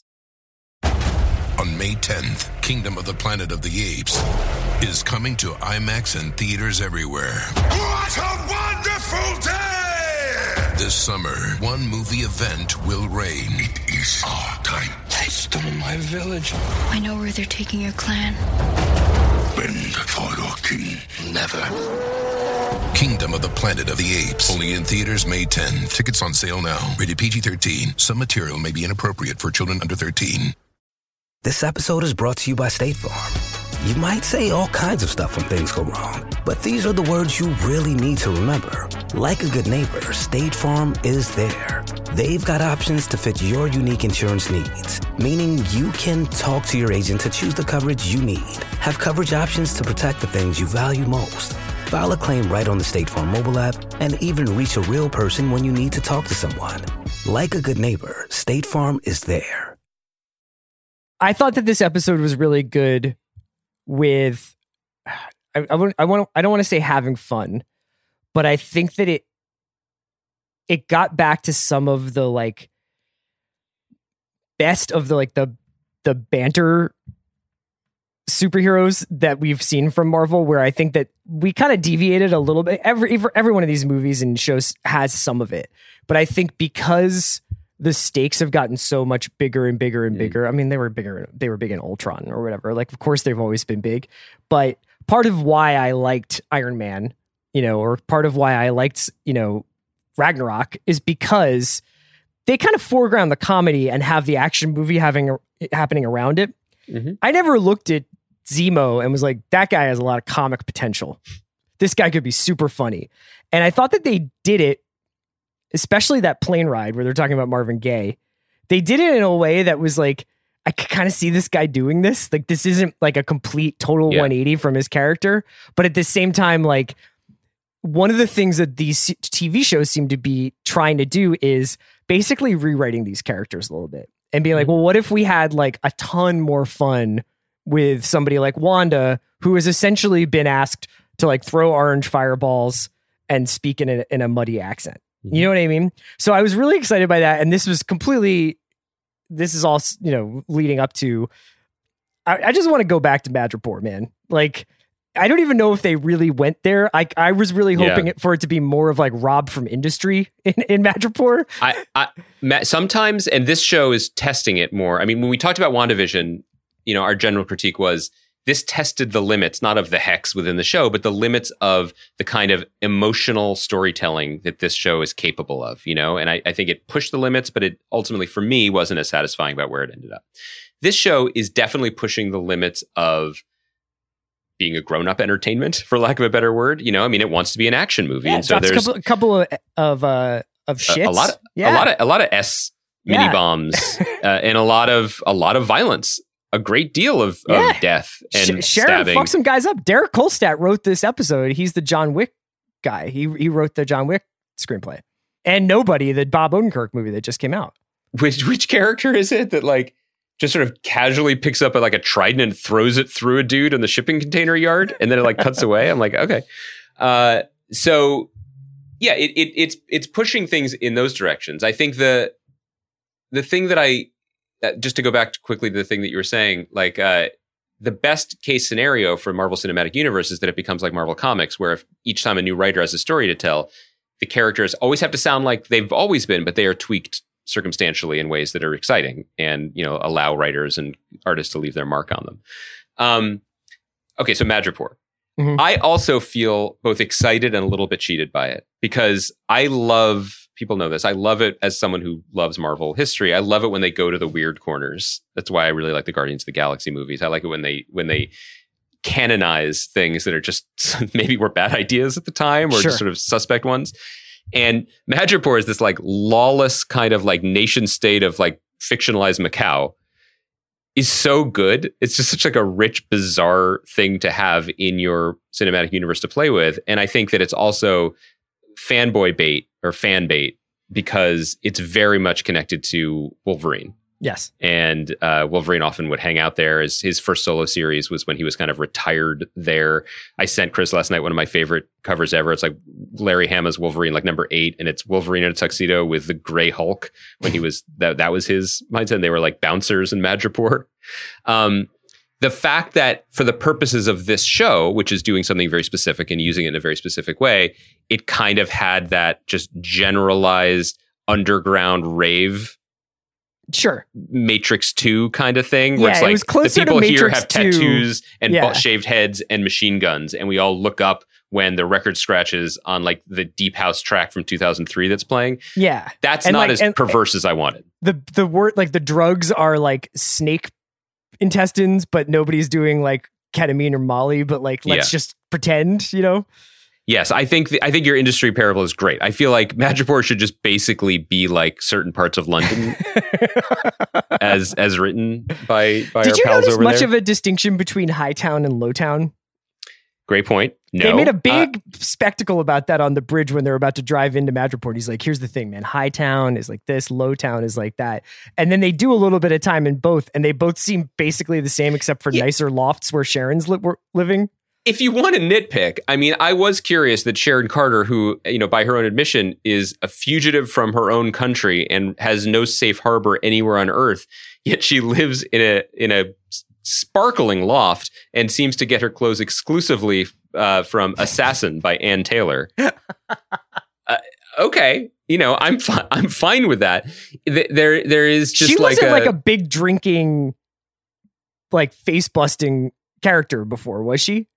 On May tenth, Kingdom of the Planet of the Apes is coming to IMAX and theaters everywhere. What a wonderful day! This summer, one movie event will reign. It is our time. They stole my village. I know where they're taking your clan. Bend for your king. Never. Kingdom of the Planet of the Apes. Only in theaters May tenth. Tickets on sale now. Rated P G thirteen. Some material may be inappropriate for children under thirteen. This episode is brought to you by State Farm. You might say all kinds of stuff when things go wrong, but these are the words you really need to remember. Like a good neighbor, State Farm is there. They've got options to fit your unique insurance needs, meaning you can talk to your agent to choose the coverage you need. Have coverage options to protect the things you value most. File a claim right on the State Farm mobile app and even reach a real person when you need to talk to someone. Like a good neighbor, State Farm is there. I thought that this episode was really good with, I, I, I want I don't want to say having fun, but I think that it it got back to some of the like best of the like the the banter superheroes that we've seen from Marvel, where I think that we kind of deviated a little bit. Every every one of these movies and shows has some of it, but I think because the stakes have gotten so much bigger and bigger and bigger. Mm. I mean, they were bigger. They were big in Ultron or whatever. Like, of course, they've always been big. But part of why I liked Iron Man, you know, or part of why I liked, you know, Ragnarok is because they kind of foreground the comedy and have the action movie having happening around it. Mm-hmm. I never looked at Zemo and was like, that guy has a lot of comic potential. This guy could be super funny. And I thought that they did it, especially that plane ride where they're talking about Marvin Gaye. They did it in a way that was like, I could kind of see this guy doing this. Like, this isn't like a complete total yeah. one eighty from his character. But at the same time, like, one of the things that these T V shows seem to be trying to do is basically rewriting these characters a little bit and being like, well, what if we had like a ton more fun with somebody like Wanda, who has essentially been asked to like throw orange fireballs and speak in a, in a muddy accent. You know what I mean? So I was really excited by that. And this was completely, this is all, you know, leading up to, I, I just want to go back to Madripoor, man. Like, I don't even know if they really went there. I I was really hoping yeah. it, for it to be more of like Rob from Industry in, in Madripoor. I, I sometimes, and this show is testing it more. I mean, when we talked about WandaVision, you know, our general critique was, this tested the limits, not of the hex within the show, but the limits of the kind of emotional storytelling that this show is capable of, you know? And I, I think it pushed the limits, but it ultimately, for me, wasn't as satisfying about where it ended up. This show is definitely pushing the limits of being a grown-up entertainment, for lack of a better word. You know, I mean, it wants to be an action movie. Yeah, and so there's a couple, a couple of, of, uh, of shits. A, a lot of, yeah. a lot of, a lot of S mini yeah. bombs uh, and a lot of, a lot of violence. A great deal of, yeah. of death and Sh- Sharon stabbing. Fuck some guys up. Derek Kolstad wrote this episode. He's the John Wick guy. He he wrote the John Wick screenplay. And Nobody, the Bob Odenkirk movie that just came out. Which which character is it that like just sort of casually picks up a, like a trident and throws it through a dude in the shipping container yard and then it like cuts away? I'm like, okay. Uh, so yeah, it, it it's it's pushing things in those directions. I think the the thing that I Uh, just to go back to quickly to the thing that you were saying, like uh, the best case scenario for Marvel Cinematic Universe is that it becomes like Marvel Comics, where if each time a new writer has a story to tell, the characters always have to sound like they've always been, but they are tweaked circumstantially in ways that are exciting and, you know, allow writers and artists to leave their mark on them. Um, okay, so Madripoor. Mm-hmm. I also feel both excited and a little bit cheated by it because I love, people know this, I love it as someone who loves Marvel history. I love it when they go to the weird corners. That's why I really like the Guardians of the Galaxy movies. I like it when they when they canonize things that are just maybe were bad ideas at the time or sure. just sort of suspect ones. And Madripoor is this like lawless kind of like nation state of like fictionalized Macau. Is so good. It's just such like a rich, bizarre thing to have in your cinematic universe to play with. And I think that it's also fanboy bait or fan bait because it's very much connected to Wolverine. Yes. And uh, Wolverine often would hang out there. As his first solo series was when he was kind of retired there. I sent Chris last night one of my favorite covers ever. It's like Larry Hama's Wolverine, like number eight, and it's Wolverine in a tuxedo with the Gray Hulk when he was that that was his mindset. And they were like bouncers in Madripoor. Um, the fact that for the purposes of this show, which is doing something very specific and using it in a very specific way, it kind of had that just generalized underground rave. Sure. Matrix two kind of thing. Yeah, Where it's like it was closer the people to here Matrix have two. tattoos and Yeah. bu- shaved heads and machine guns. And we all look up when the record scratches on like the Deep House track from two thousand three that's playing. Yeah. That's And, not like, as and- perverse as I wanted. The the word like the drugs are like snake intestines, but nobody's doing like ketamine or Molly, but like let's Yeah. just pretend, you know? Yes, I think the, I think your industry parable is great. I feel like Madripoor should just basically be like certain parts of London as as written by, by Did our you pals notice over much there. of a distinction between Hightown and Lowtown? Great point. No. They made a Uh, big spectacle about that on the bridge when they're about to drive into Madripoor. And he's like, here's the thing, man. Hightown is like this, Lowtown is like that. And then they do a little bit of time in both, and they both seem basically the same except for Yeah. nicer lofts where Sharon's li- were living. if you want to nitpick, I mean, I was curious that Sharon Carter, who, you know, by her own admission, is a fugitive from her own country and has no safe harbor anywhere on Earth, yet she lives in a in a sparkling loft and seems to get her clothes exclusively uh, from Assassin by Ann Taylor. uh, okay, you know, I'm fi- I'm fine with that. Th- There there is just she like wasn't a, like a big drinking, like face busting character before, was she?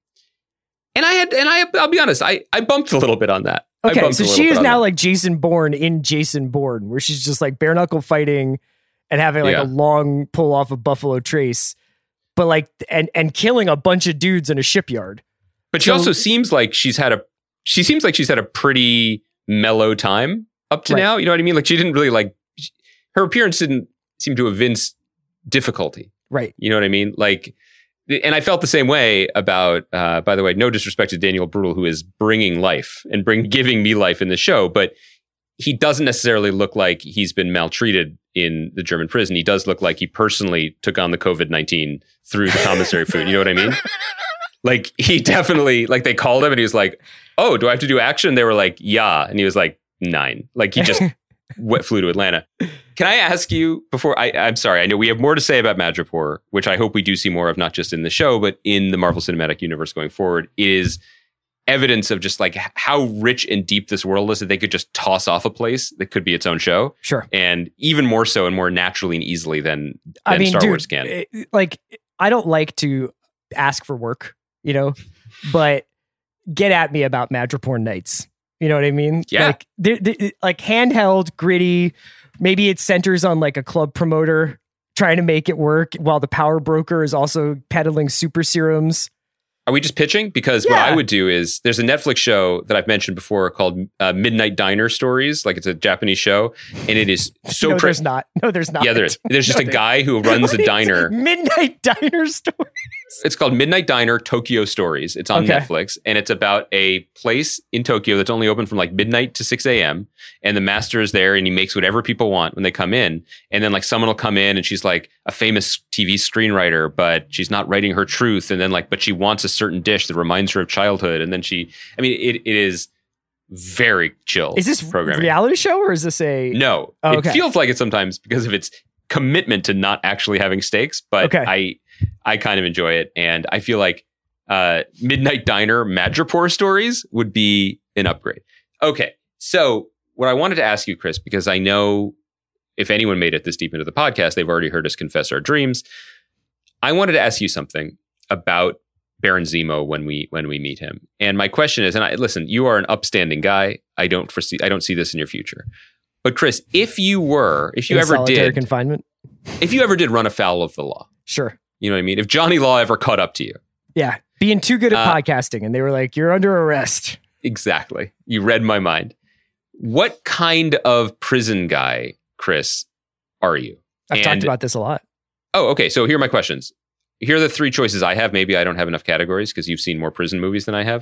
and I had and I I'll be honest, I I bumped a little bit on that. I Okay, bumped so a little she bit is on now that. like Jason Bourne in Jason Bourne, where she's just like bare knuckle fighting and having like Yeah. a long pull off of Buffalo Trace, but like and and killing a bunch of dudes in a shipyard. But she So- also seems like she's had a she seems like she's had a pretty mellow time up to Right. now. You know what I mean? Like she didn't really like she- her appearance didn't seem to evince difficulty. Right. You know what I mean? Like, and I felt the same way about. Uh, by the way, no disrespect to Daniel Bruhl, who is bringing life and bring giving me life in the show, but he doesn't necessarily look like he's been maltreated in the German prison. He does look like he personally took on the COVID nineteen through the commissary food. You know what I mean? Like he definitely, like they called him and he was like, "Oh, do I have to do action?" They were like, "Yeah," and he was like, "Nine." Like he just went, flew to Atlanta. Can I ask you before? I, I'm sorry. I know we have more to say about Madripoor, which I hope we do see more of, not just in the show, but in the Marvel Cinematic Universe going forward. Is evidence of just like h- how rich and deep this world is that they could just toss off a place that could be its own show. Sure. And even more so and more naturally and easily than, than I mean, Star dude, Wars can. it- like I don't like to ask for work, you know, but get at me about Madripoor Nights. You know what I mean? Yeah. Like, they're, they're- like handheld, gritty. Maybe it centers on like a club promoter trying to make it work while the power broker is also peddling super serums. Are we just pitching? Because what Yeah. I would do is there's a Netflix show that I've mentioned before called uh, Midnight Diner Stories. Like it's a Japanese show, and it is so no, cra- there's not. No, there's not. Yeah, there is. There's just No, a there- guy who runs a What is diner. it? Midnight Diner Story. It's called Midnight Diner Tokyo Stories. It's on Okay. Netflix, and it's about a place in Tokyo that's only open from like midnight to six a.m. And the master is there, and he makes whatever people want when they come in. And then like someone will come in, and she's like a famous T V screenwriter, but she's not writing her truth. And then like, but she wants a certain dish that reminds her of childhood. And then she, I mean, it it is very chill. Is this programming? reality show or is this a? No, Oh, okay. It feels like it sometimes because of its commitment to not actually having stakes. But Okay. I, I kind of enjoy it, and I feel like uh, Midnight Diner Madripoor Stories would be an upgrade. Okay, so what I wanted to ask you, Chris, because I know if anyone made it this deep into the podcast, they've already heard us confess our dreams. I wanted to ask you something about Baron Zemo when we when we meet him. And my question is, and I listen, you are an upstanding guy. I don't foresee I don't see this in your future. But Chris, if you were, if you In ever solitary did confinement, if you ever did run afoul of the law, sure. You know what I mean? If Johnny Law ever caught up to you. Yeah. Being too good at Uh, podcasting and they were like, you're under arrest. Exactly. You read my mind. What kind of prison guy, Chris, are you? I've And- talked about this a lot. Oh, okay. So here are my questions. Here are the three choices I have. Maybe I don't have enough categories because you've seen more prison movies than I have.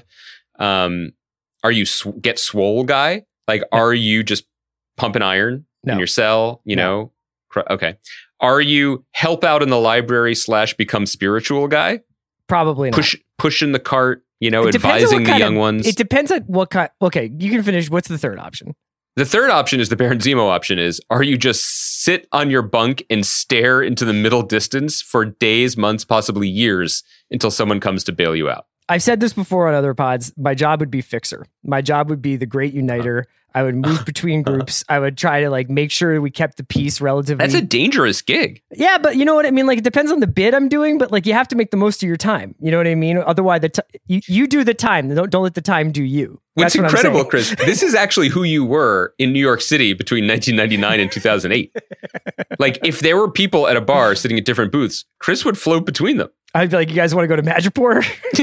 Um, are you sw- get swole guy? Like, are you just pumping iron No. in your cell? You No. know? Cr- Okay. Are you help out in the library slash become spiritual guy? Probably not. Push pushing the cart, you know, It depends on advising what the kind young of- ones. It depends on what kind. Okay, you can finish. What's the third option? The third option is the Baron Zemo option is, are you just sit on your bunk and stare into the middle distance for days, months, possibly years until someone comes to bail you out? I've said this before on other pods. My job would be fixer. My job would be the great uniter. I would move between groups. I would try to like make sure we kept the peace relatively. That's a dangerous gig. Yeah, but you know what I mean? Like, it depends on the bid I'm doing, but like, you have to make the most of your time. You know what I mean? Otherwise, the t- you, you do the time. Don't, don't let the time do you. What's That's what I'm incredible, saying. Chris, this is actually who you were in New York City between nineteen ninety-nine and two thousand eight. Like, if there were people at a bar sitting at different booths, Chris would float between them. I'd be like, you guys want to go to Madripoor?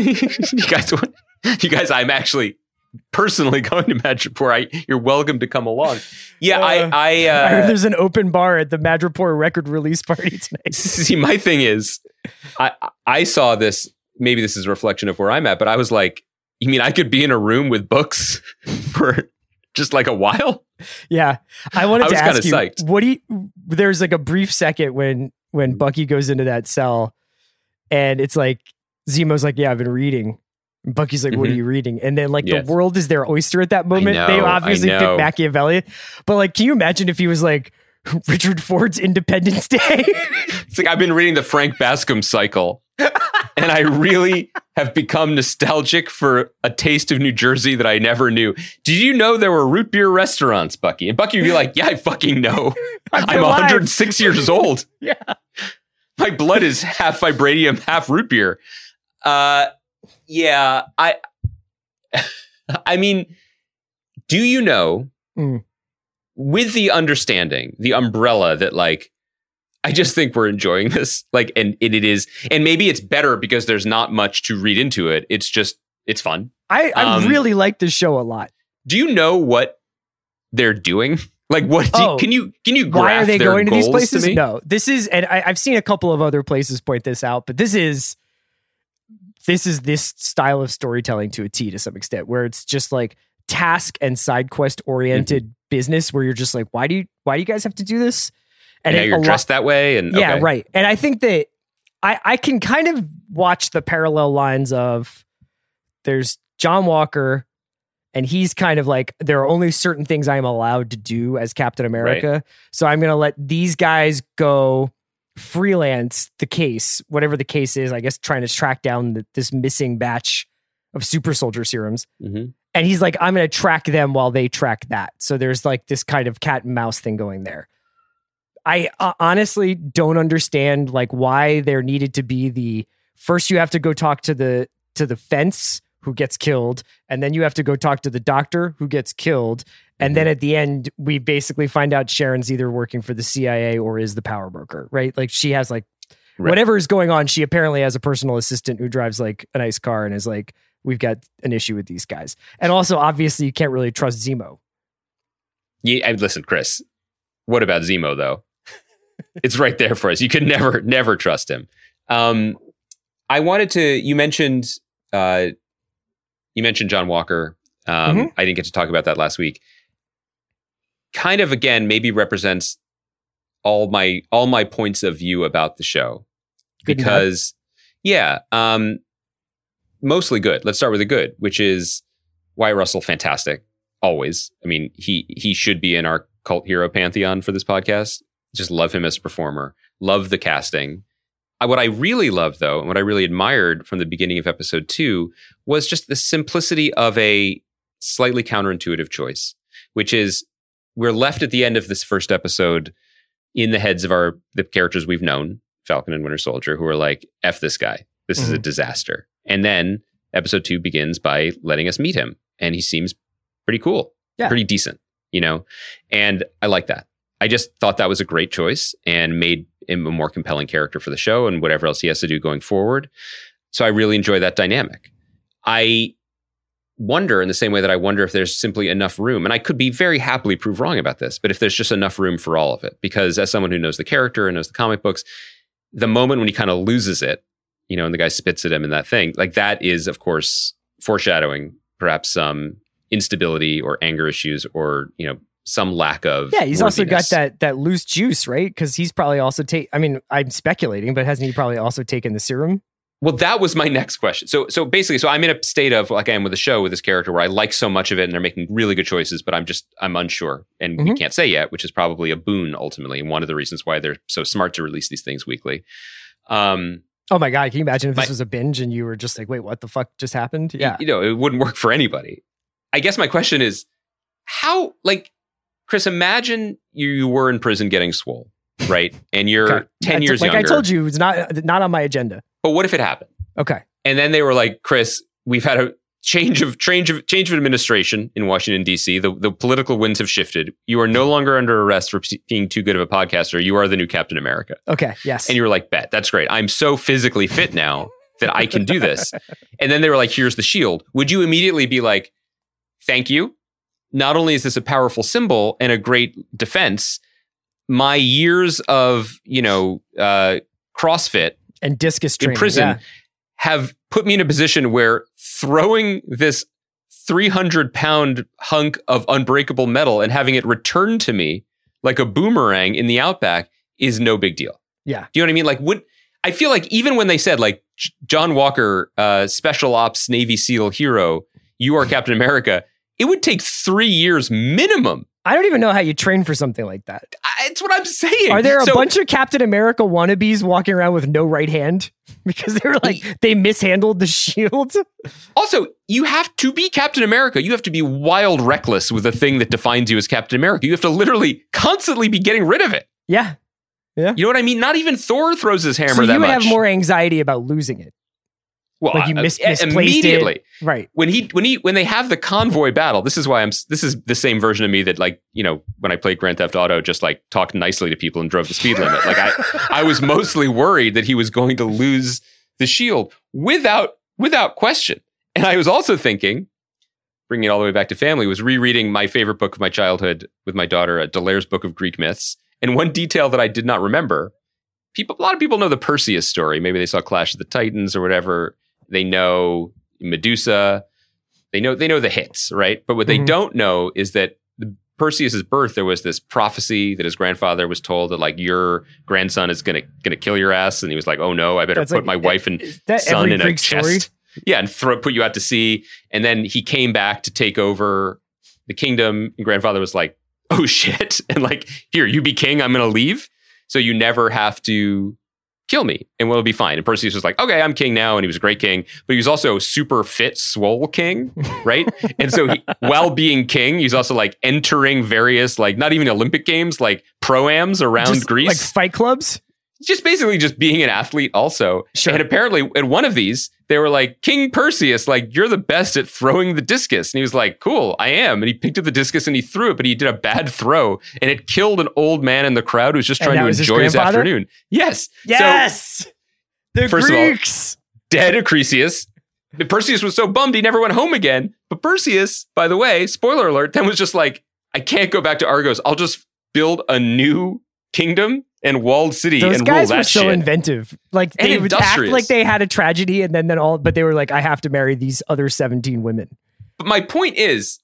you guys want, you guys, I'm actually personally going to Madripoor. I, you're welcome to come along. Yeah, Uh, I, I, uh, I heard there's an open bar at the Madripoor record release party tonight. See, my thing is, I I saw this. Maybe this is a reflection of where I'm at, but I was like, you mean I could be in a room with books for just like a while? Yeah, I wanted I to was ask kinda you, psyched. what do you? There's like a brief second when when Bucky goes into that cell, and it's like Zemo's like, "Yeah, I've been reading." And Bucky's like, "What are Mhm. you reading?" And then like Yes. the world is their oyster at that moment. know, they I obviously know. picked Machiavelli, but like, can you imagine if he was like Richard Ford's Independence Day? It's like I've been reading the Frank Bascom cycle, and I really have become nostalgic for a taste of New Jersey that I never knew. Did you know there were root beer restaurants, Bucky? And Bucky would be like, "Yeah, I fucking know. I've I'm been alive." one hundred six years old. Yeah. My blood is half vibranium, half root beer." Uh, yeah, I. I mean, do you know, Mm. with the understanding, the umbrella that like, I just think we're enjoying this, like, and, and it is, and maybe it's better because there's not much to read into it. It's just, it's fun. I, I Um, really like this show a lot. Do you know what they're doing? Like, what? Do, Oh. can you can you Why graph are they their going to these goals places? To me? No, this is, and I, I've seen a couple of other places point this out, but this is, this is this style of storytelling to a T to some extent, where it's just like task and side quest oriented Mm-hmm. business, where you're just like, why do you, why do you guys have to do this? And now it- you're a lot- dressed that way, and yeah, okay. right. And I think that I, I can kind of watch the parallel lines of there's John Walker, and he's kind of like, there are only certain things I'm allowed to do as Captain America. So I'm going to let these guys go freelance the case, whatever the case is, I guess, trying to track down the, this missing batch of super soldier serums. Mhm. And he's like, I'm going to track them while they track that. So there's like this kind of cat and mouse thing going there. I uh, honestly don't understand like why there needed to be the first you have to go talk to the to the fence who gets killed, and then you have to go talk to the doctor who gets killed, and Mm-hmm. then at the end we basically find out Sharon's either working for the C I A or is the power broker, right? Like she has like Right. whatever is going on, she apparently has a personal assistant who drives like a nice car and is like, we've got an issue with these guys. And also obviously you can't really trust Zemo. Yeah, and listen, Chris. What about Zemo though? It's right there for us. You could never, never trust him. Um, I wanted to. You mentioned, uh, you mentioned John Walker. Um, Mhm. I didn't get to talk about that last week. Kind of again, maybe represents all my all my points of view about the show. Good and bad. Because, yeah, um, mostly good. Let's start with the good, which is Wyatt Russell, fantastic. Always. I mean, he he should be in our cult hero pantheon for this podcast. Just love him as a performer. Love the casting. Uh, What I really loved, though, and what I really admired from the beginning of episode two was just the simplicity of a slightly counterintuitive choice, which is we're left at the end of this first episode in the heads of our the characters we've known, Falcon and Winter Soldier, who are like, F this guy. This mm-hmm. is a disaster. And then episode two begins by letting us meet him. And he seems pretty cool, yeah. pretty decent, you know? And I like that. I just thought that was a great choice and made him a more compelling character for the show and whatever else he has to do going forward. So I really enjoy that dynamic. I wonder in the same way that I wonder if there's simply enough room, and I could be very happily proved wrong about this, but if there's just enough room for all of it, because as someone who knows the character and knows the comic books, the moment when he kind of loses it, you know, and the guy spits at him and that thing, like that is, of course, foreshadowing perhaps some instability or anger issues or, you know, some lack of yeah he's worthiness. Also got that that loose juice, right? Because he's probably also take I mean I'm speculating, but hasn't he probably also taken the serum? Well, that was my next question. So so basically, so I'm in a state of, like I am with the show with this character, where I like so much of it and they're making really good choices, but I'm just I'm unsure and mm-hmm. we can't say yet, which is probably a boon ultimately, and one of the reasons why they're so smart to release these things weekly. um Oh my God, can you imagine if my, this was a binge and you were just like, wait, what the fuck just happened? Yeah, you know, it wouldn't work for anybody. I guess my question is, how, like, Chris, imagine you, you were in prison getting swole, right? And you're okay. ten That's, years like younger. Like I told you, it's not not on my agenda. But what if it happened? Okay. And then they were like, Chris, we've had a change of change of change of administration in Washington, D C. The the political winds have shifted. You are no longer under arrest for being too good of a podcaster. You are the new Captain America. Okay. Yes. And you were like, bet, that's great. I'm so physically fit now that I can do this. And then they were like, here's the shield. Would you immediately be like, thank you? Not only is this a powerful symbol and a great defense, my years of, you know, uh, CrossFit and discus training in prison yeah. have put me in a position where throwing this three hundred pound hunk of unbreakable metal and having it returned to me like a boomerang in the outback is no big deal. Yeah. Do you know what I mean? Like, would I feel like even when they said like John Walker, uh, special ops Navy SEAL hero, you are Captain America, it would take three years minimum. I don't even know how you train for something like that. It's what I'm saying. Are there a so, bunch of Captain America wannabes walking around with no right hand? Because they're like, they mishandled the shield. Also, you have to be Captain America. You have to be wild reckless with the thing that defines you as Captain America. You have to literally constantly be getting rid of it. Yeah. Yeah. You know what I mean? Not even Thor throws his hammer so that much. You have more anxiety about losing it. Well, like you mis- uh, misplaced immediately, it. Right? When he when he when they have the convoy battle, this is why I'm. This is the same version of me that, like, you know, when I played Grand Theft Auto, just like talked nicely to people and drove the speed limit. Like I, I was mostly worried that he was going to lose the shield without without question. And I was also thinking, bringing it all the way back to family, was rereading my favorite book of my childhood with my daughter, uh, D'Ailaire's Book of Greek Myths. And one detail that I did not remember, people, a lot of people know the Perseus story. Maybe they saw Clash of the Titans or whatever. They know Medusa. They know they know the hits, right? But what mm-hmm. they don't know is that the Perseus's birth, there was this prophecy that his grandfather was told that, like, your grandson is gonna gonna kill your ass, and he was like, oh no, I better That's put like, my wife and son in a chest. Story? Yeah, and throw, put you out to sea. And then he came back to take over the kingdom, and grandfather was like, oh shit, and like, here, you be king, I'm gonna leave, so you never have to kill me and we'll be fine. And Perseus was like, okay, I'm king now. And he was a great king, but he was also a super fit, swole king, right? And so he, while being king, he's also like entering various, like, not even Olympic games, like pro-ams around just, Greece. Like fight clubs? Just basically just being an athlete also. Sure. And apparently at one of these, they were like, King Perseus, like, you're the best at throwing the discus. And he was like, cool, I am. And he picked up the discus and he threw it, but he did a bad throw and it killed an old man in the crowd who was just trying to enjoy his, his afternoon. Yes. Yes. So, the first Greeks. Of all, dead Acrisius. Perseus was so bummed he never went home again. But Perseus, by the way, spoiler alert, then was just like, I can't go back to Argos. I'll just build a new kingdom and walled city. Those and guys rule that were so shit. inventive. Like and they would act like they had a tragedy, and then then all, but they were like, I have to marry these other seventeen women. But my point is,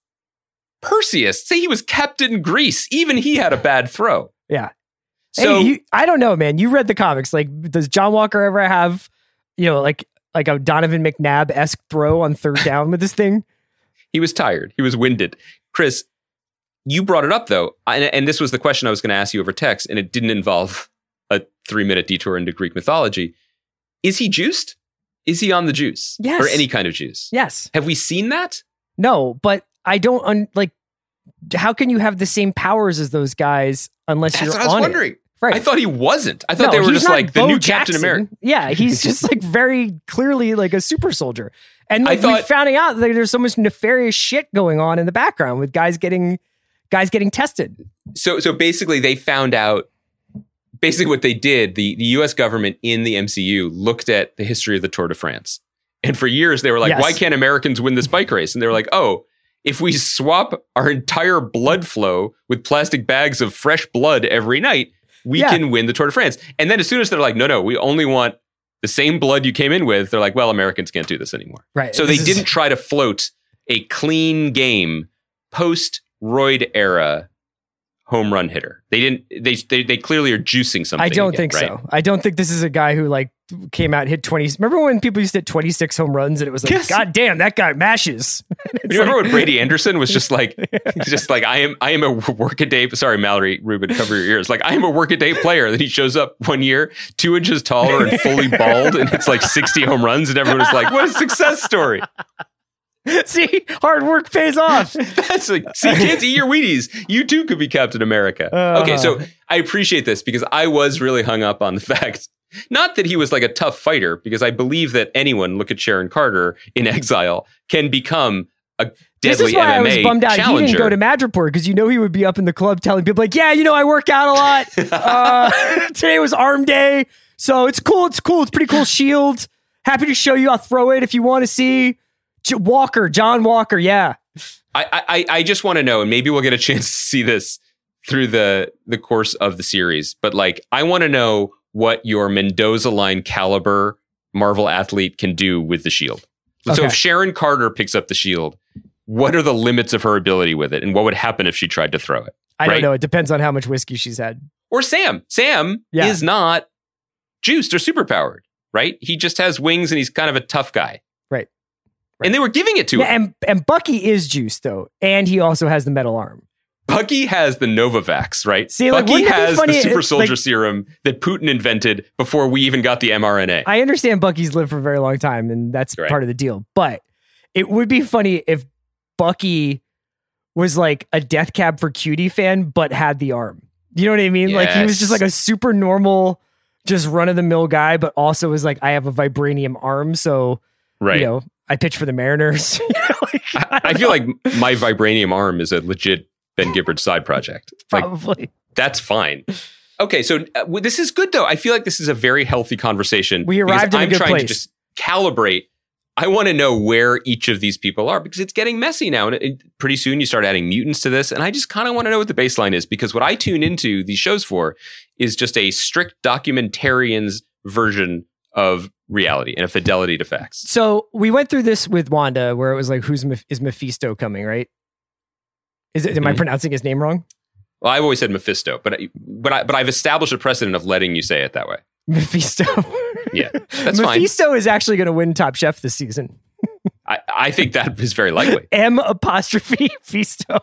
Perseus, say he was Captain Greece, even he had a bad throw. Yeah. So hey, you, I don't know, man. You read the comics. Like, does John Walker ever have, you know, like like a Donovan McNabb-esque throw on third down with this thing? He was tired. He was winded. Chris, you brought it up, though, and, and this was the question I was going to ask you over text, and it didn't involve a three-minute detour into Greek mythology. Is he juiced? Is he on the juice? Yes. Or any kind of juice? Yes. Have we seen that? No, but I don't, un- like, how can you have the same powers as those guys unless That's you're what I was on wondering. it? Right. I thought he wasn't. I thought No, they were he's just not like the Bo new Jackson. Captain America. Yeah, he's just like very clearly like a super soldier. And like, I thought- we're finding out that there's so much nefarious shit going on in the background with guys getting guys getting tested. So so basically they found out basically what they did, the, the U S government in the M C U looked at the history of the Tour de France. And for years they were like, Yes. why can't Americans win this bike race? And they were like, oh, if we swap our entire blood flow with plastic bags of fresh blood every night, we Yeah. can win the Tour de France. And then as soon as they're like, no, no, we only want the same blood you came in with, they're like, well, Americans can't do this anymore. Right. So they This is- didn't try to float a clean game post-roid era home run hitter. They didn't, they, they, they clearly are juicing something. I don't again, think right? so. I don't think this is a guy who like came out and hit twenty. Remember when people used to hit twenty-six home runs and it was like, Yes. God damn, that guy mashes. You remember when Brady Anderson was just like, just like I am, I am a workaday. Sorry, Mallory Rubin, cover your ears. Like I am a workaday player. Then he shows up one year, two inches taller and fully bald, and it's like sixty home runs, and everyone is like, "What a success story!" See, hard work pays off. That's like, see, kids, eat your Wheaties. You too could be Captain America. Uh. Okay, so I appreciate this because I was really hung up on the fact, not that he was like a tough fighter, because I believe that anyone, look at Sharon Carter in Exile, can become a This deadly is why M M A I was bummed out challenger. he didn't go to Madripoor, because you know he would be up in the club telling people like, yeah, you know, I work out a lot. Uh, today was arm day. So it's cool. It's cool. It's pretty cool shield. Happy to show you. I'll throw it if you want to see. J- Walker, John Walker. Yeah. I, I, I just want to know, and maybe we'll get a chance to see this through the, the course of the series, but like, I want to know what your Mendoza line caliber Marvel athlete can do with the shield. So Okay. if Sharon Carter picks up the shield, what are the limits of her ability with it? And what would happen if she tried to throw it? I Right. don't know. It depends on how much whiskey she's had. Or Sam. Sam Yeah. is not juiced or superpowered, right? He just has wings and he's kind of a tough guy. Right. And they were giving it to Yeah, him. and, and Bucky is juiced, though. And he also has the metal arm. Bucky has the Novavax, right? See, like, Bucky wouldn't it be has funny the super if, soldier like- serum that Putin invented before we even got the M R N A. I understand Bucky's lived for a very long time, and that's Right. part of the deal. But it would be funny if Bucky was like a Death Cab for Cutie fan, but had the arm. You know what I mean? Like he was just Yes. like a super normal, just run of the mill guy, but also was like, I have a vibranium arm, so right. you know, I pitch for the Mariners. You know, like, I, don't I feel know. like my vibranium arm is a legit Ben Gibbard side project. Like, Probably. that's fine. Okay, so uh, w- this is good though. I feel like this is a very healthy conversation. We because arrived in a I'm good trying place. to just calibrate. I want to know where each of these people are because it's getting messy now. And it, it- pretty soon you start adding mutants to this. And I just kind of want to know what the baseline is because what I tune into these shows for is just a strict documentarian's version of reality and a fidelity to facts. So we went through this with Wanda, where it was like, "Who's Meph- is Mephisto coming?" Right? Is it? Am I Mhm. pronouncing his name wrong? Well, I've always said Mephisto, but I, but I, but I've established a precedent of letting you say it that way. Mephisto. Yeah, that's fine. Mephisto is actually going to win Top Chef this season. I, I think that is very likely. M apostrophe Fisto.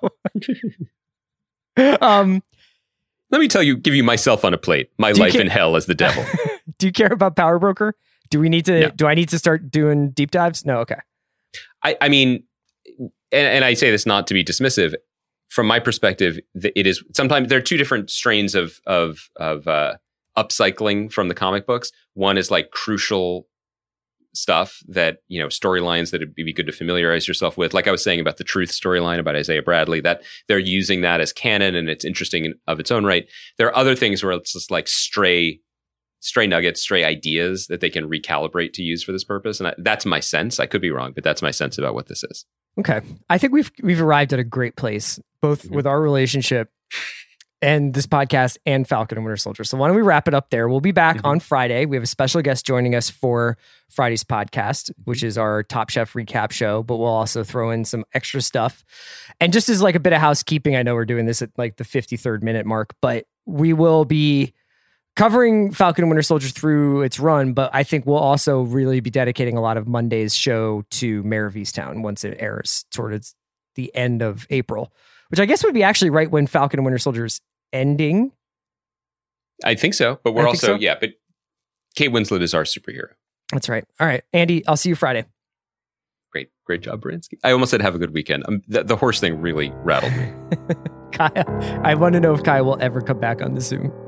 um, Let me tell you, give you myself on a plate. My Do you life ca- in hell as the devil. do you care about Power Broker? Do we need to? No. Do I need to start doing deep dives? No. Okay. I, I mean, and, and I say this not to be dismissive. From my perspective, th- it is sometimes there are two different strains of of of uh, upcycling from the comic books. One is like crucial stuff that, you know, storylines that it'd be good to familiarize yourself with. Like I was saying about the Truth storyline about Isaiah Bradley, that they're using that as canon and it's interesting in, of its own right. There are other things where it's just like stray, stray nuggets, stray ideas that they can recalibrate to use for this purpose. And I, that's my sense. I could be wrong, but that's my sense about what this is. Okay. I think we've we've arrived at a great place, both Mm-hmm. with our relationship and this podcast and Falcon and Winter Soldier. So why don't we wrap it up there? We'll be back Mm-hmm. on Friday. We have a special guest joining us for Friday's podcast, which is our Top Chef recap show, but we'll also throw in some extra stuff. And just as like a bit of housekeeping, I know we're doing this at like the fifty-third minute mark, but we will be covering Falcon and Winter Soldier through its run, but I think we'll also really be dedicating a lot of Monday's show to Mayor of Easttown once it airs towards the end of April, which I guess would be actually right when Falcon and Winter Soldier is ending. I think so, but we're I think also, so. yeah, but Kate Winslet is our superhero. That's right. All right, Andy, I'll see you Friday. Great, great job, Baranski. I almost said have a good weekend. Um, the, the horse thing really rattled me. Kyle, I want to know if Kyle will ever come back on the Zoom.